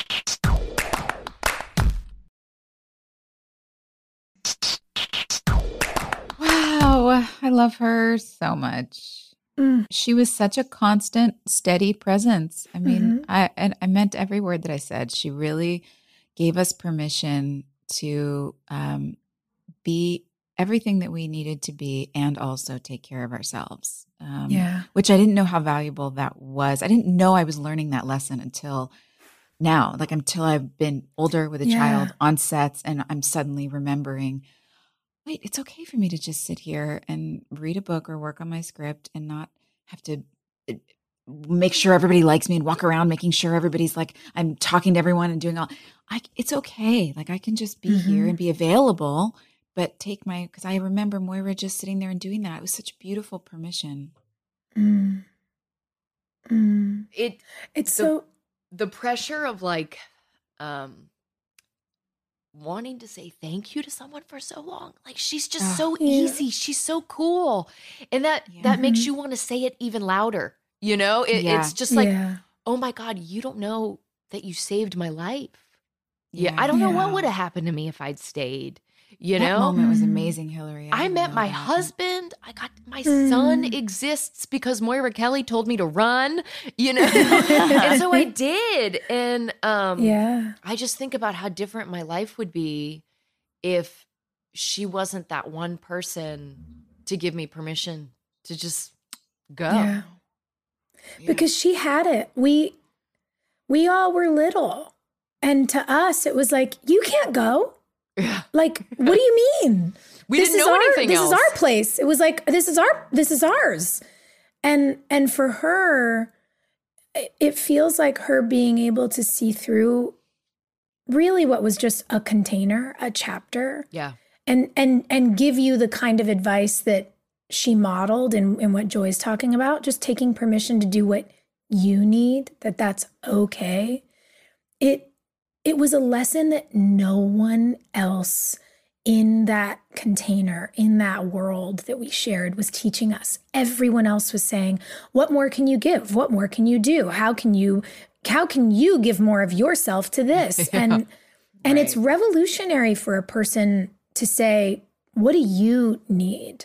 Wow, I love her so much. She was such a constant, steady presence. I mean, I meant every word that I said. She really gave us permission to be everything that we needed to be, and also take care of ourselves. Which I didn't know how valuable that was. I didn't know I was learning that lesson until now, like until I've been older with a child on sets, and I'm suddenly remembering, wait, it's okay for me to just sit here and read a book or work on my script and not have to make sure everybody likes me and walk around making sure everybody's like, I'm talking to everyone and doing it's okay. Like I can just be here and be available, but because I remember Moira just sitting there and doing that. It was such beautiful permission. The pressure of like wanting to say thank you to someone for so long. Like she's just so easy. She's so cool. And that makes you want to say it even louder. You know, it's just like, oh my God, you don't know that you saved my life. I don't know what would have happened to me if I'd stayed. You that know, moment was amazing, Hillary. I met my husband. I got my son exists because Moira Kelly told me to run, you know, and so I did. And I just think about how different my life would be if she wasn't that one person to give me permission to just go. Yeah. Because she had it. We all were little, and to us, it was like, you can't go. Like, what do you mean? We didn't know anything else. This is our place. It was like, this is ours. And for her, it feels like her being able to see through really what was just a container, a chapter. Yeah. And give you the kind of advice that she modeled in what Joy's talking about, just taking permission to do what you need, that's okay. It was a lesson that no one else in that container, in that world that we shared was teaching us. Everyone else was saying, what more can you give? What more can you do? How can you give more of yourself to this? And it's revolutionary for a person to say, what do you need?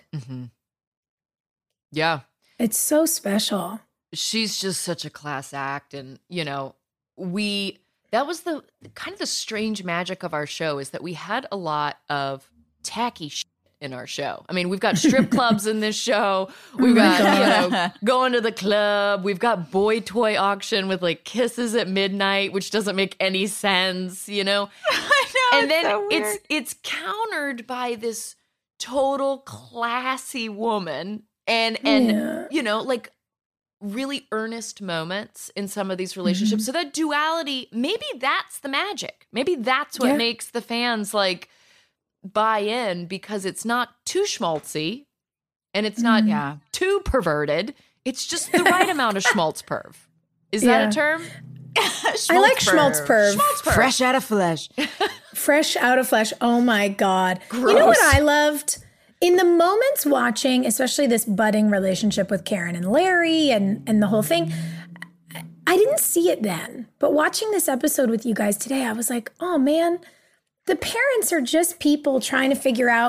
Yeah. It's so special. She's just such a class act. And, you know, that was the kind of the strange magic of our show, is that we had a lot of tacky shit in our show. I mean, we've got strip clubs in this show. We've got, going to the club. We've got boy toy auction with like kisses at midnight, which doesn't make any sense, you know? I know. And then so it's countered by this total classy woman and you know, like really earnest moments in some of these relationships. So that duality, maybe that's the magic. Maybe that's what makes the fans like buy in, because it's not too schmaltzy and it's not too perverted. It's just the right amount of schmaltz perv. Is that a term? I like schmaltz perv. Fresh out of flesh. Fresh out of flesh. Oh my God. Gross. You know what I loved? In the moments watching, especially this budding relationship with Karen and Larry and the whole thing, I didn't see it then. But watching this episode with you guys today, I was like, oh man, the parents are just people trying to figure out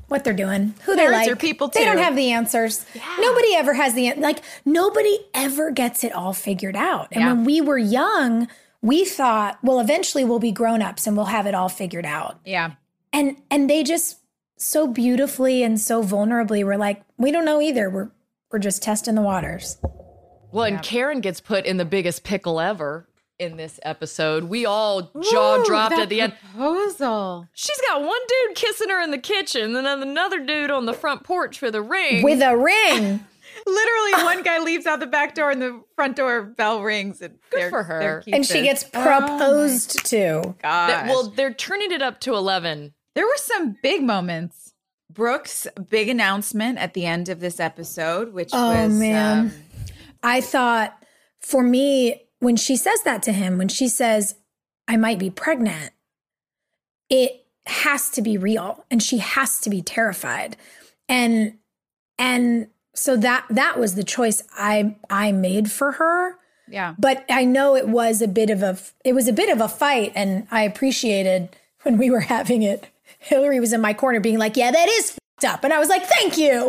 what they're doing, who they Parents like. are people They don't too. have the answers. Nobody ever has nobody ever gets it all figured out. And when we were young, we thought, well, eventually we'll be grown-ups and we'll have it all figured out. Yeah. And they just so beautifully and so vulnerably were like, we don't know either. We're just testing the waters. Well, and Karen gets put in the biggest pickle ever in this episode. We all jaw dropped at the end. Proposal. She's got one dude kissing her in the kitchen, and then another dude on the front porch with a ring. With a ring. Literally, one guy leaves out the back door and the front door bell rings. And Good for her. And she gets proposed to. They're turning it up to 11. There were some big moments. Brooke's big announcement at the end of this episode, which was... man. I thought, for me, when she says that to him, when she says, I might be pregnant, it has to be real and she has to be terrified. And so that was the choice I made for her. Yeah. But I know it was a bit of a fight, and I appreciated when we were having it. Hillary was in my corner being like, yeah, that is f***ed up. And I was like, thank you.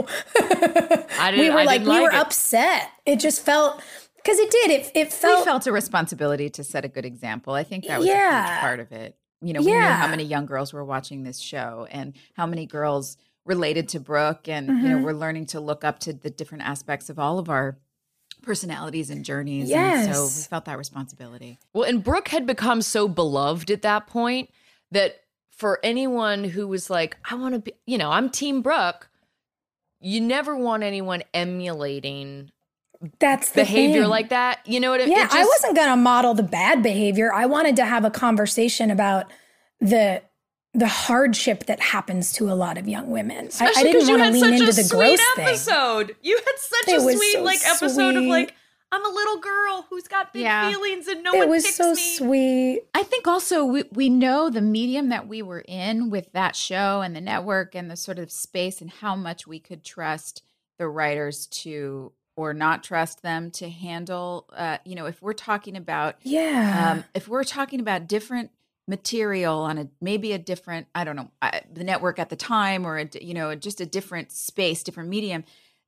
We were upset. It just felt, because it did. It felt. We felt a responsibility to set a good example. I think that was a huge part of it. You know, we knew how many young girls were watching this show and how many girls related to Brooke, and you know, we're learning to look up to the different aspects of all of our personalities and journeys. Yes. And so we felt that responsibility. Well, and Brooke had become so beloved at that point that for anyone who was like, I want to be, you know, I'm Team Brooke, you never want anyone emulating that's the behavior thing. like that. You know what I mean? Yeah, I wasn't going to model the bad behavior. I wanted to have a conversation about the hardship that happens to a lot of young women. I didn't want to lean into the gross thing. Episode. You had such a sweet episode of like, I'm a little girl who's got big feelings and no one picks me. It was so sweet. I think also we know the medium that we were in with that show and the network and the sort of space and how much we could trust the writers to, or not trust them to handle, you know, if we're talking about, if we're talking about different material on maybe a different, I don't know, the network at the time, or just a different space, different medium,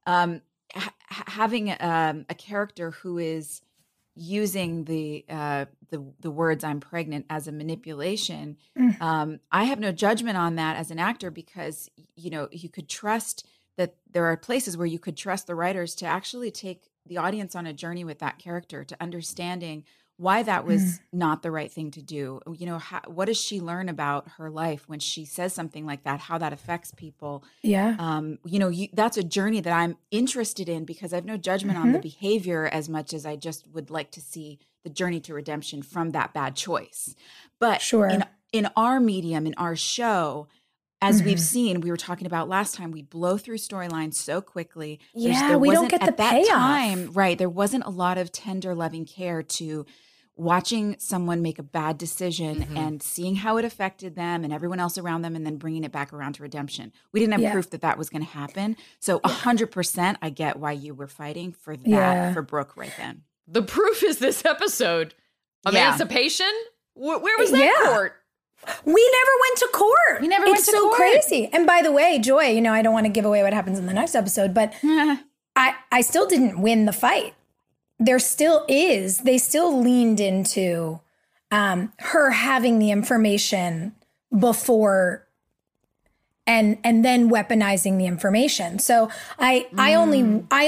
having a character who is using the words "I'm pregnant" as a manipulation, I have no judgment on that as an actor, because you know, you could trust that there are places where you could trust the writers to actually take the audience on a journey with that character, to understanding why that was not the right thing to do. You know, what does she learn about her life when she says something like that, how that affects people? Yeah. You know, that's a journey that I'm interested in, because I have no judgment on the behavior as much as I just would like to see the journey to redemption from that bad choice. But in our medium, in our show, as we've seen, we were talking about last time, we blow through storylines so quickly. Yeah, we don't get the payoff. Time, right, there wasn't a lot of tender, loving care to watching someone make a bad decision and seeing how it affected them and everyone else around them, and then bringing it back around to redemption. We didn't have proof that was going to happen. So 100% I get why you were fighting for that, for Brooke right then. The proof is this episode. Emancipation? Where was that court? We never went to court. It's so crazy. And by the way, Joy, you know, I don't want to give away what happens in the next episode, but I still didn't win the fight. There still is. They still leaned into her having the information before and then weaponizing the information. So I only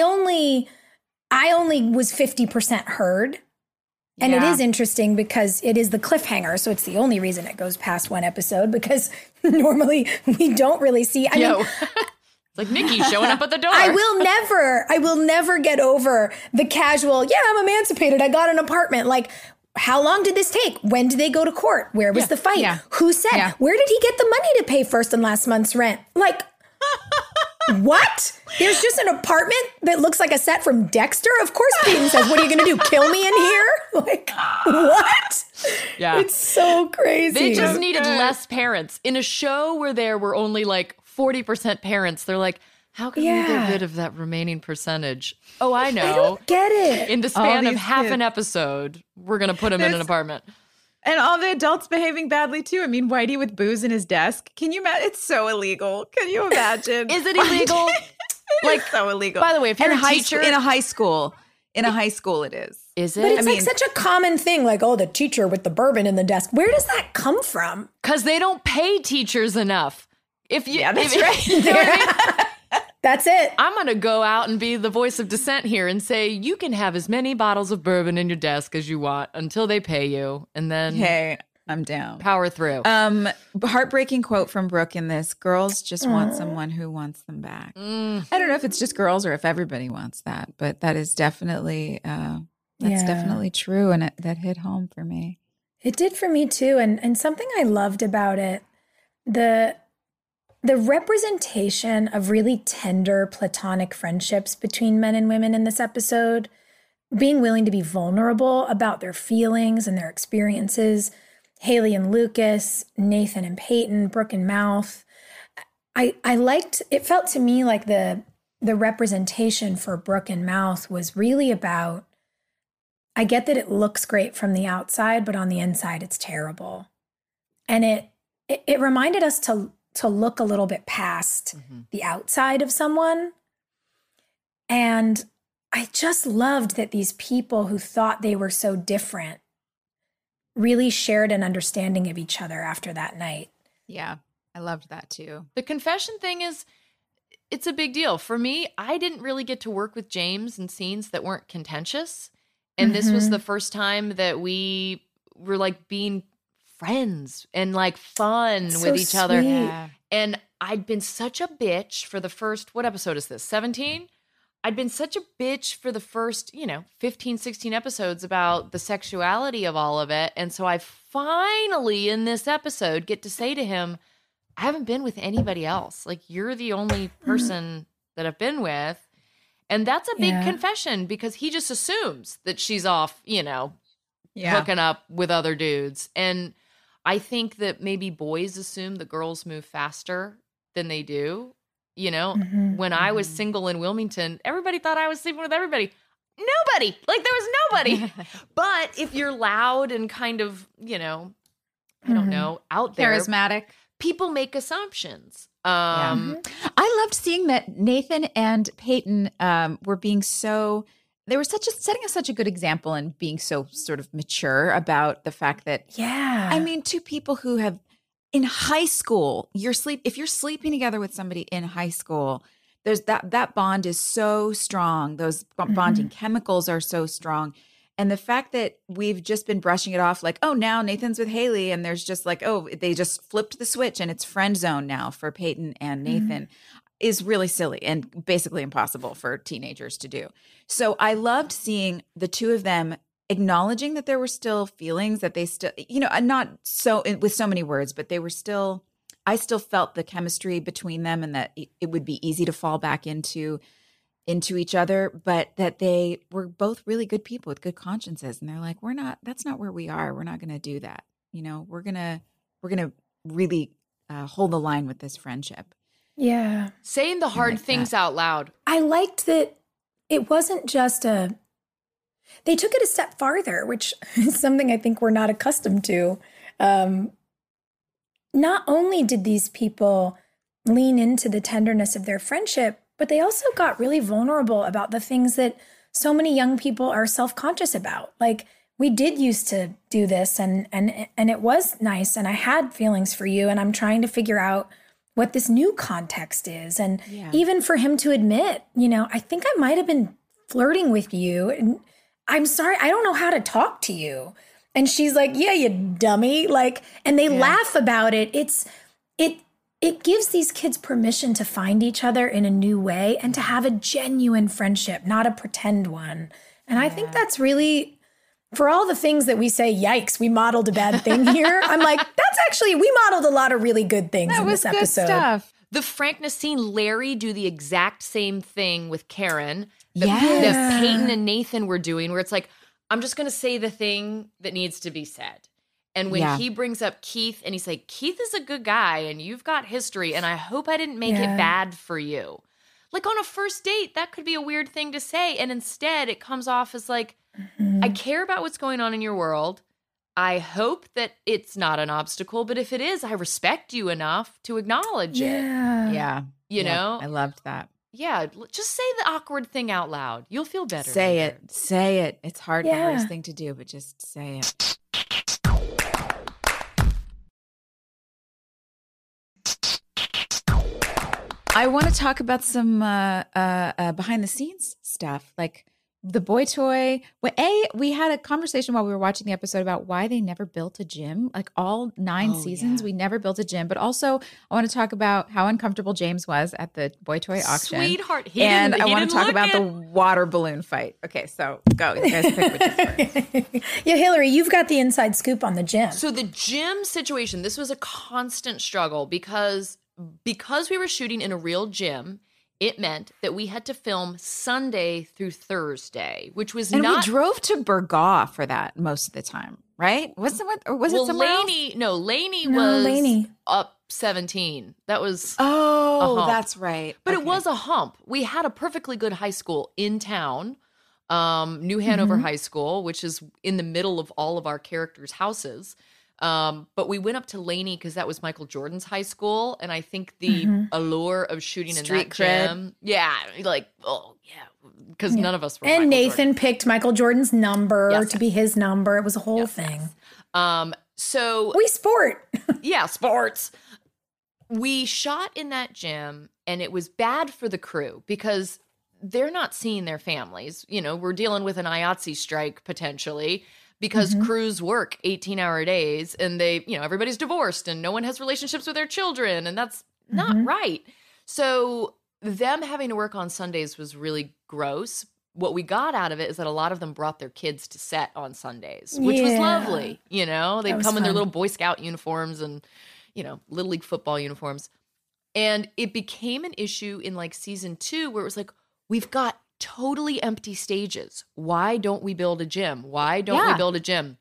was 50% heard. And it is interesting because it is the cliffhanger. So it's the only reason it goes past one episode, because normally we don't really see. I mean, it's like Nikki showing up at the door. I will never get over the casual, I'm emancipated, I got an apartment. Like, how long did this take? When did they go to court? Where was the fight? Yeah. Who said? Yeah. Where did he get the money to pay first and last month's rent? Like, what? There's just an apartment that looks like a set from Dexter? Of course Peyton says, what are you going to do, kill me in here? Like, what? Yeah. It's so crazy. They just needed less parents. In a show where there were only like 40% parents, they're like, how can we get rid of that remaining percentage? Oh, I know. I don't get it. In the span of half an episode, we're going to put them in an apartment. And all the adults behaving badly too. I mean, Whitey with booze in his desk. Can you imagine? It's so illegal. Can you imagine? Is it illegal? Like so illegal. By the way, if you're a teacher in a high school, it is. Is it? But it's like such a common thing, like, oh, the teacher with the bourbon in the desk. Where does that come from? Because they don't pay teachers enough. That's right. You know what I mean? That's it. I'm going to go out and be the voice of dissent here and say you can have as many bottles of bourbon in your desk as you want until they pay you. And then hey, I'm down. Power through. Heartbreaking quote from Brooke in this. Girls just want someone who wants them back. I don't know if it's just girls or if everybody wants that, but that is definitely definitely true. And that hit home for me. It did for me too. And something I loved about it, the representation of really tender platonic friendships between men and women in this episode, being willing to be vulnerable about their feelings and their experiences, Haley and Lucas, Nathan and Peyton, Brooke and Mouth. I liked, it felt to me like the representation for Brooke and Mouth was really about, I get that it looks great from the outside, but on the inside it's terrible. And it reminded us to look a little bit past the outside of someone. And I just loved that these people who thought they were so different really shared an understanding of each other after that night. Yeah, I loved that too. The confession thing is, it's a big deal. For me, I didn't really get to work with James in scenes that weren't contentious. And this was the first time that we were like being friends and like fun with each other. Yeah. And I'd been such a bitch for the first, what episode is this? 17? I'd been such a bitch for the first, 15, 16 episodes about the sexuality of all of it. And so I finally in this episode get to say to him, I haven't been with anybody else. Like, you're the only person that I've been with. And that's a big confession because he just assumes that she's off, hooking up with other dudes. And I think that maybe boys assume the girls move faster than they do. When I was single in Wilmington, everybody thought I was sleeping with everybody. Nobody. Like, there was nobody. But if you're loud and kind of, I don't know, out there. Charismatic. People make assumptions. I loved seeing that Nathan and Peyton were being so, they were setting us such a good example and being so sort of mature about the fact that, I mean, two people who have in high school, if you're sleeping together with somebody in high school, there's that bond is so strong. Those bonding chemicals are so strong. And the fact that we've just been brushing it off like, oh, now Nathan's with Haley. And there's just like, oh, they just flipped the switch and it's friend zone now for Peyton and Nathan is really silly and basically impossible for teenagers to do. So I loved seeing the two of them acknowledging that there were still feelings, that they still, not so with so many words, but they were still, I still felt the chemistry between them and that it would be easy to fall back into each other, but that they were both really good people with good consciences. And they're like, that's not where we are. We're not going to do that. We're going to really hold the line with this friendship. Yeah. Saying the hard things out loud. I liked that it wasn't just they took it a step farther, which is something I think we're not accustomed to. Not only did these people lean into the tenderness of their friendship, but they also got really vulnerable about the things that so many young people are self-conscious about. Like, we did used to do this and it was nice and I had feelings for you and I'm trying to figure out what this new context is. And even for him to admit, I think I might have been flirting with you and I'm sorry, I don't know how to talk to you. And she's like, yeah, you dummy. Like, and they laugh about it. It gives these kids permission to find each other in a new way and to have a genuine friendship, not a pretend one. And I think that's really, for all the things that we say, yikes, we modeled a bad thing here. I'm like, we modeled a lot of really good things in this episode. Stuff. The frankness scene, Larry do the exact same thing with Karen that Peyton and Nathan were doing, where it's like, I'm just going to say the thing that needs to be said. And when he brings up Keith and he's like, Keith is a good guy and you've got history and I hope I didn't make it bad for you. Like, on a first date, that could be a weird thing to say. And instead it comes off as like, I care about what's going on in your world. I hope that it's not an obstacle, but if it is, I respect you enough to acknowledge it. Yeah. You know? I loved that. Yeah, just say the awkward thing out loud. You'll feel better. Say later. it. Say it. It's the hardest Yeah. thing to do, but just say it. I want to talk about some behind the scenes stuff, like the boy toy. We had a conversation while we were watching the episode about why they never built a gym. Like all 9 seasons, we never built a gym. But also, I want to talk about how uncomfortable James was at the boy toy auction. Sweetheart, and I want to talk about the water balloon fight. Okay, so go. You guys pick which is first. Yeah, Hillary, you've got the inside scoop on the gym. So the gym situation, this was a constant struggle because we were shooting in a real gym. It meant that we had to film Sunday through Thursday, which was and not. we drove to Burgaw for that most of the time, right? Was it somewhere Laney? else? No, Laney No, was Laney. up 17. That was Oh, a hump. that's right. But Okay. it was a hump. We had a perfectly good high school in town, New Hanover High School, which is in the middle of all of our characters' houses. But we went up to Laney because that was Michael Jordan's high school. And I think the allure of shooting Street in that cred. gym. Yeah. Like, oh, yeah. Because none of us were And Michael Nathan Jordan. picked Michael Jordan's number Yes, to be his number. It was a whole thing. So, We sport. yeah, sports. We shot in that gym and it was bad for the crew because they're not seeing their families. You know, we're dealing with an IATSE strike potentially because crews work 18-hour days and they, you know, everybody's divorced and no one has relationships with their children and that's not right. So them having to work on Sundays was really gross. What we got out of it is that a lot of them brought their kids to set on Sundays, which was Yeah. lovely. You know, they'd was come in their fun. little Boy Scout uniforms and, you know, Little League football uniforms. And it became an issue in like season 2 where it was like, we've got totally empty stages. Why don't we build a gym? Why don't we build a gym?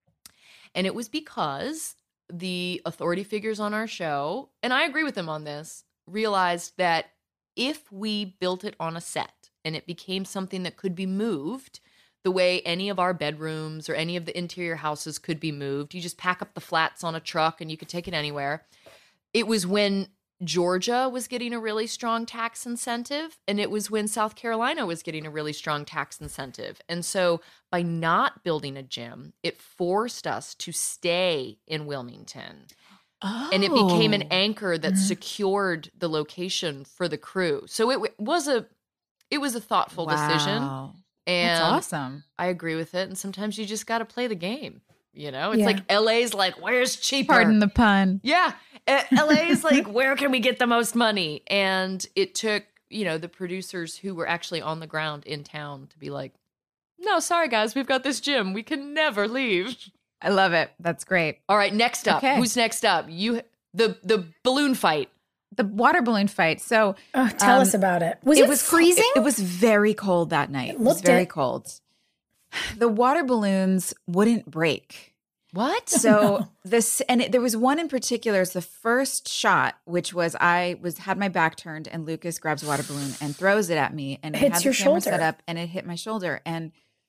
And it was because the authority figures on our show, and I agree with them on this, realized that if we built it on a set and it became something that could be moved the way any of our bedrooms or any of the interior houses could be moved, you just pack up the flats on a truck and you could take it anywhere. It was when Georgia was getting a really strong tax incentive, and it was when South Carolina was getting a really strong tax incentive. And so by not building a gym, it forced us to stay in Wilmington. And it became an anchor that secured the location for the crew. So it was a thoughtful decision. And That's awesome. I agree with it. And sometimes you just got to play the game. You know, it's like LA's like, where's cheaper? Pardon the pun. Yeah. LA's like, where can we get the most money? And it took, you know, the producers who were actually on the ground in town to be like, no, sorry, guys, we've got this gym. We can never leave. I love it. That's great. All right, next up. Okay. Who's next up? The balloon fight. The water balloon fight. So Oh, tell us about it. Was it freezing? It was very cold that night. It was looked very it. cold. The water balloons wouldn't break. What? So there was one in particular. It's the first shot, which was had my back turned, and Lucas grabs a water balloon and throws it at me, and it Hits had your the camera shoulder. set up, and it hit my shoulder, and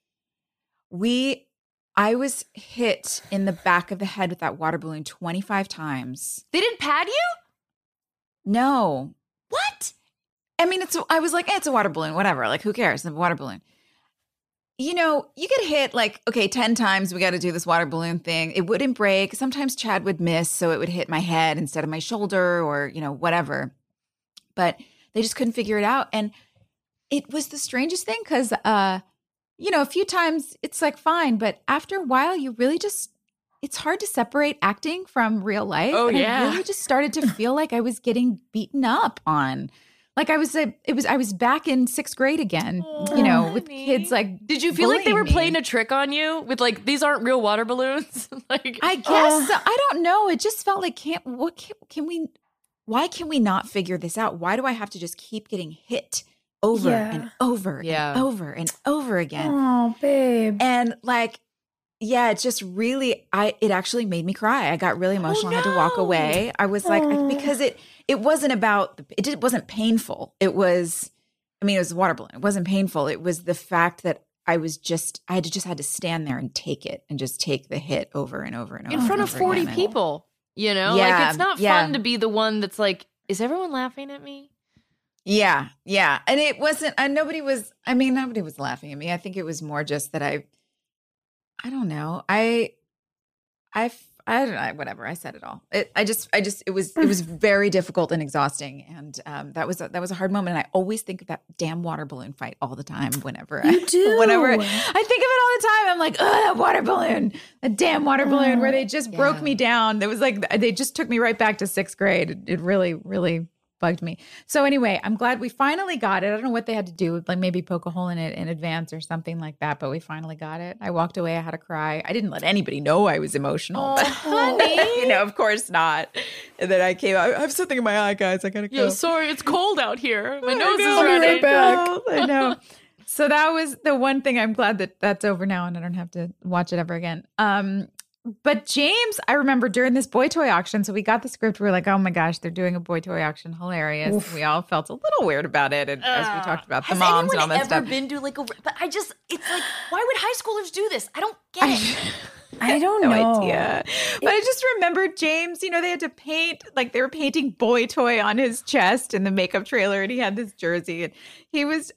I was hit in the back of the head with that water balloon 25 times. They didn't pad you? No, What? I mean, I was like, it's a water balloon, whatever. Like, who cares? It's a water balloon. You know, you get hit like, okay, 10 times we got to do this water balloon thing. It wouldn't break. Sometimes Chad would miss, so it would hit my head instead of my shoulder or, you know, whatever. But they just couldn't figure it out. And it was the strangest thing because, you know, a few times it's like fine. But after a while, you really just, it's hard to separate acting from real life. Oh, and yeah. I really just started to feel like I was getting beaten up on. Like I was back in 6th grade again, you know, with kids like. Did you feel like they were bullying me. playing a trick on you with like, these aren't real water balloons? Like, I guess I don't know. It just felt like why can we not figure this out? Why do I have to just keep getting hit over and over and over and over again? Oh, babe. And like, yeah, it just really, it actually made me cry. I got really emotional. I had to walk away. I was like, because it wasn't about, it wasn't painful. It was, I mean, it was a water balloon. It wasn't painful. It was the fact that I had to stand there and take it and just take the hit over and over and over. In front of 40 people, you know? Yeah, like, it's not fun to be the one that's like, is everyone laughing at me? Yeah. Yeah. And it wasn't, nobody was laughing at me. I think it was more just that I don't know. I don't know, whatever. I said it all. It was very difficult and exhausting. And that was a hard moment. And I always think of that damn water balloon fight all the time whenever I think of it all the time. I'm like, oh, that water balloon, a damn water balloon where they just broke me down. It was like, they just took me right back to 6th grade. It really, really bugged me. So anyway, I'm glad we finally got it. I don't know what they had to do, like maybe poke a hole in it in advance or something like that, but we finally got it. I walked away. I had to cry. I didn't let anybody know I was emotional. But, honey. Of course not. And then I came out. I have something in my eye, guys. I gotta go. Yo, sorry, it's cold out here. My nose is running. I know. So that was the one thing. I'm glad that that's over now and I don't have to watch it ever again. But James, I remember during this boy toy auction, so we got the script. We were like, oh my gosh, they're doing a boy toy auction. Hilarious. Oof. We all felt a little weird about it. And as we talked about the moms and all that stuff. Has anyone ever been to like but it's like, why would high schoolers do this? I don't get it. I don't know. No idea. But I just remember James, they had to paint, like they were painting boy toy on his chest in the makeup trailer. And he had this jersey. And he was,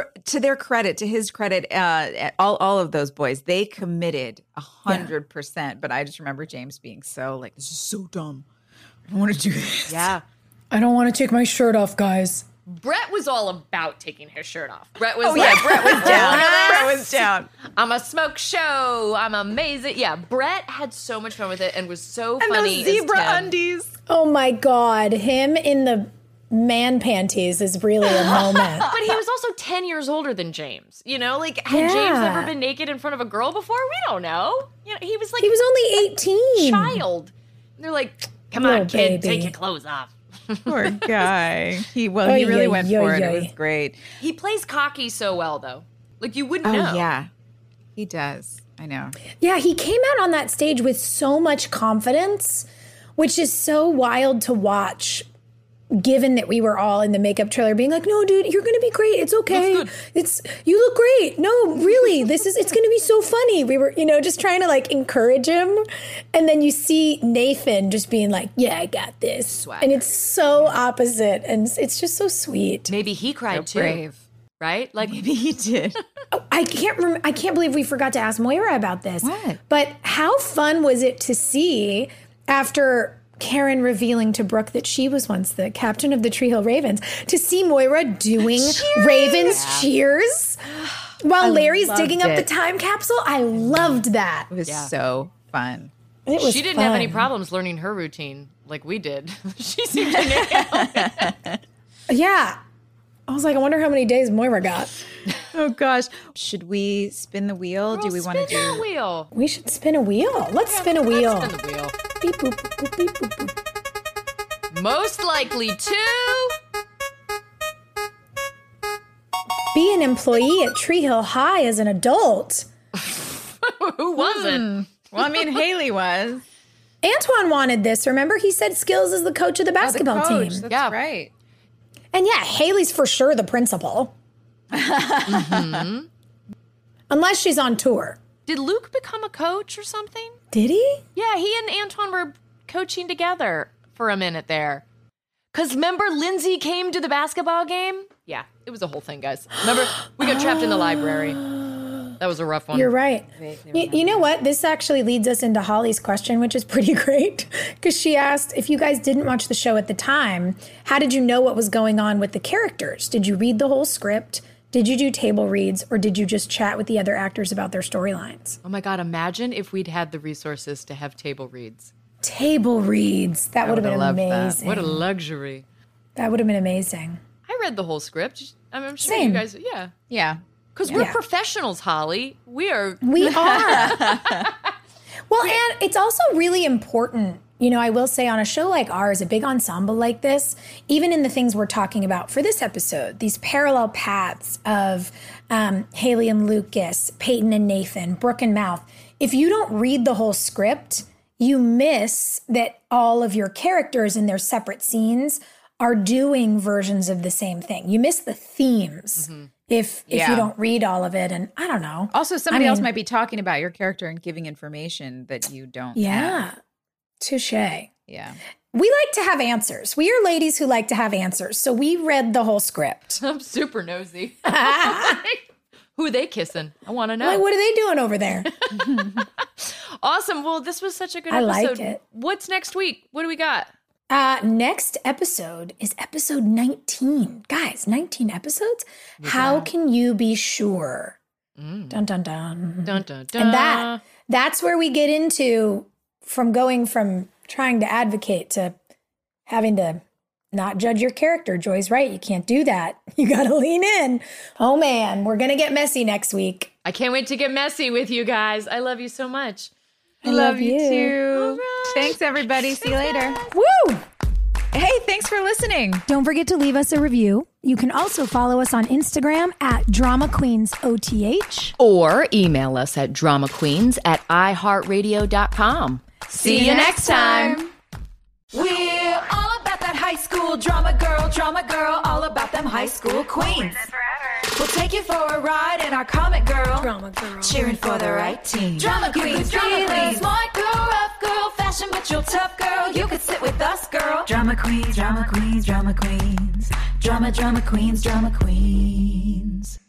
to his credit, all of those boys, they committed 100%. But I just remember James being so like, this is so dumb. I don't want to do this. Yeah. I don't want to take my shirt off, guys. Brett was all about taking his shirt off. Brett was Brett was down. Brett was down. I'm a smoke show. I'm amazing. Yeah, Brett had so much fun with it and was so and funny. And those zebra undies. Oh my God. Him in the man panties is really a moment. But he was also 10 years older than James. Had James ever been naked in front of a girl before? We don't know. He was only 18. Child. And they're like, come on, kid, take your clothes off. Poor guy. He really went for it. It was great. He plays cocky so well, though. Like, you wouldn't know. Oh, yeah. He does. I know. Yeah, he came out on that stage with so much confidence, which is so wild to watch, given that we were all in the makeup trailer being like, no, dude, you're going to be great. It's okay. You look great. No, really, it's going to be so funny. We were, just trying to like encourage him. And then you see Nathan just being like, yeah, I got this. Swag. And it's so opposite. And it's just so sweet. Maybe he cried too. Brave. Right? Like maybe he did. I can't believe we forgot to ask Moira about this. What? But how fun was it to see after Karen revealing to Brooke that she was once the captain of the Tree Hill Ravens, to see Moira doing Ravens cheers while Larry's digging up the time capsule? I loved that. It was so fun. She didn't have any problems learning her routine like we did. She seemed to nail it. Yeah. I was like, I wonder how many days Moira got. Oh, gosh. Should we spin the wheel? Girl, do we want to do the wheel? We should spin a wheel. Let's spin a wheel. Let's spin the wheel. Beep, boop, boop, beep, boop, boop. Most likely to be an employee at Tree Hill High as an adult. Who wasn't? Well, I mean, Haley was. Antoine wanted this. Remember, he said Skills is the coach of the basketball team. That's right. And yeah, Haley's for sure the principal. Mm-hmm. Unless she's on tour. Did Luke become a coach or something? Did he? Yeah, he and Antoine were coaching together for a minute there. Because remember, Lindsay came to the basketball game? Yeah, it was a whole thing, guys. Remember, we got trapped in the library. That was a rough one. You're right. You know what? This actually leads us into Holly's question, which is pretty great. Because she asked, if you guys didn't watch the show at the time, how did you know what was going on with the characters? Did you read the whole script? Did you do table reads? Or did you just chat with the other actors about their storylines? Oh my God, imagine if we'd had the resources to have table reads. Table reads. That would have been amazing. What a luxury. That would have been amazing. I read the whole script. I'm sure Same. you guys, yeah. Yeah. Because we're professionals, Holly. We are. We are. Well, and it's also really important, I will say on a show like ours, a big ensemble like this, even in the things we're talking about for this episode, these parallel paths of Haley and Lucas, Peyton and Nathan, Brooke and Mouth, if you don't read the whole script, you miss that all of your characters in their separate scenes are doing versions of the same thing. You miss the themes if you don't read all of it. And I don't know. Also, somebody else might be talking about your character and giving information that you don't have. Touche. Yeah. We like to have answers. We are ladies who like to have answers. So we read the whole script. I'm super nosy. Who are they kissing? I want to know. Like, what are they doing over there? Awesome. Well, this was such a good episode. I like it. What's next week? What do we got? Next episode is episode 19. Guys, 19 episodes? How can you be sure? Dun, dun, dun. Dun, dun, dun. And that's where we get into from going from trying to advocate to having to not judge your character. Joy's right. You can't do that. You got to lean in. Oh, man. We're going to get messy next week. I can't wait to get messy with you guys. I love you so much. I love you too. Right. Thanks, everybody. See you later. Woo! Hey, thanks for listening. Don't forget to leave us a review. You can also follow us on Instagram at DramaQueensOTH. Or email us at dramaqueens@iheartradio.com. See you next time. We're all about that high school drama girl, all about them high school queens. We'll take you for a ride in our comic girl, cheering for the right team. Drama queens, smart girl, rough girl, fashion but you're tough girl. You could sit with us, girl. Drama queens, drama queens, drama queens, drama queens, drama queens.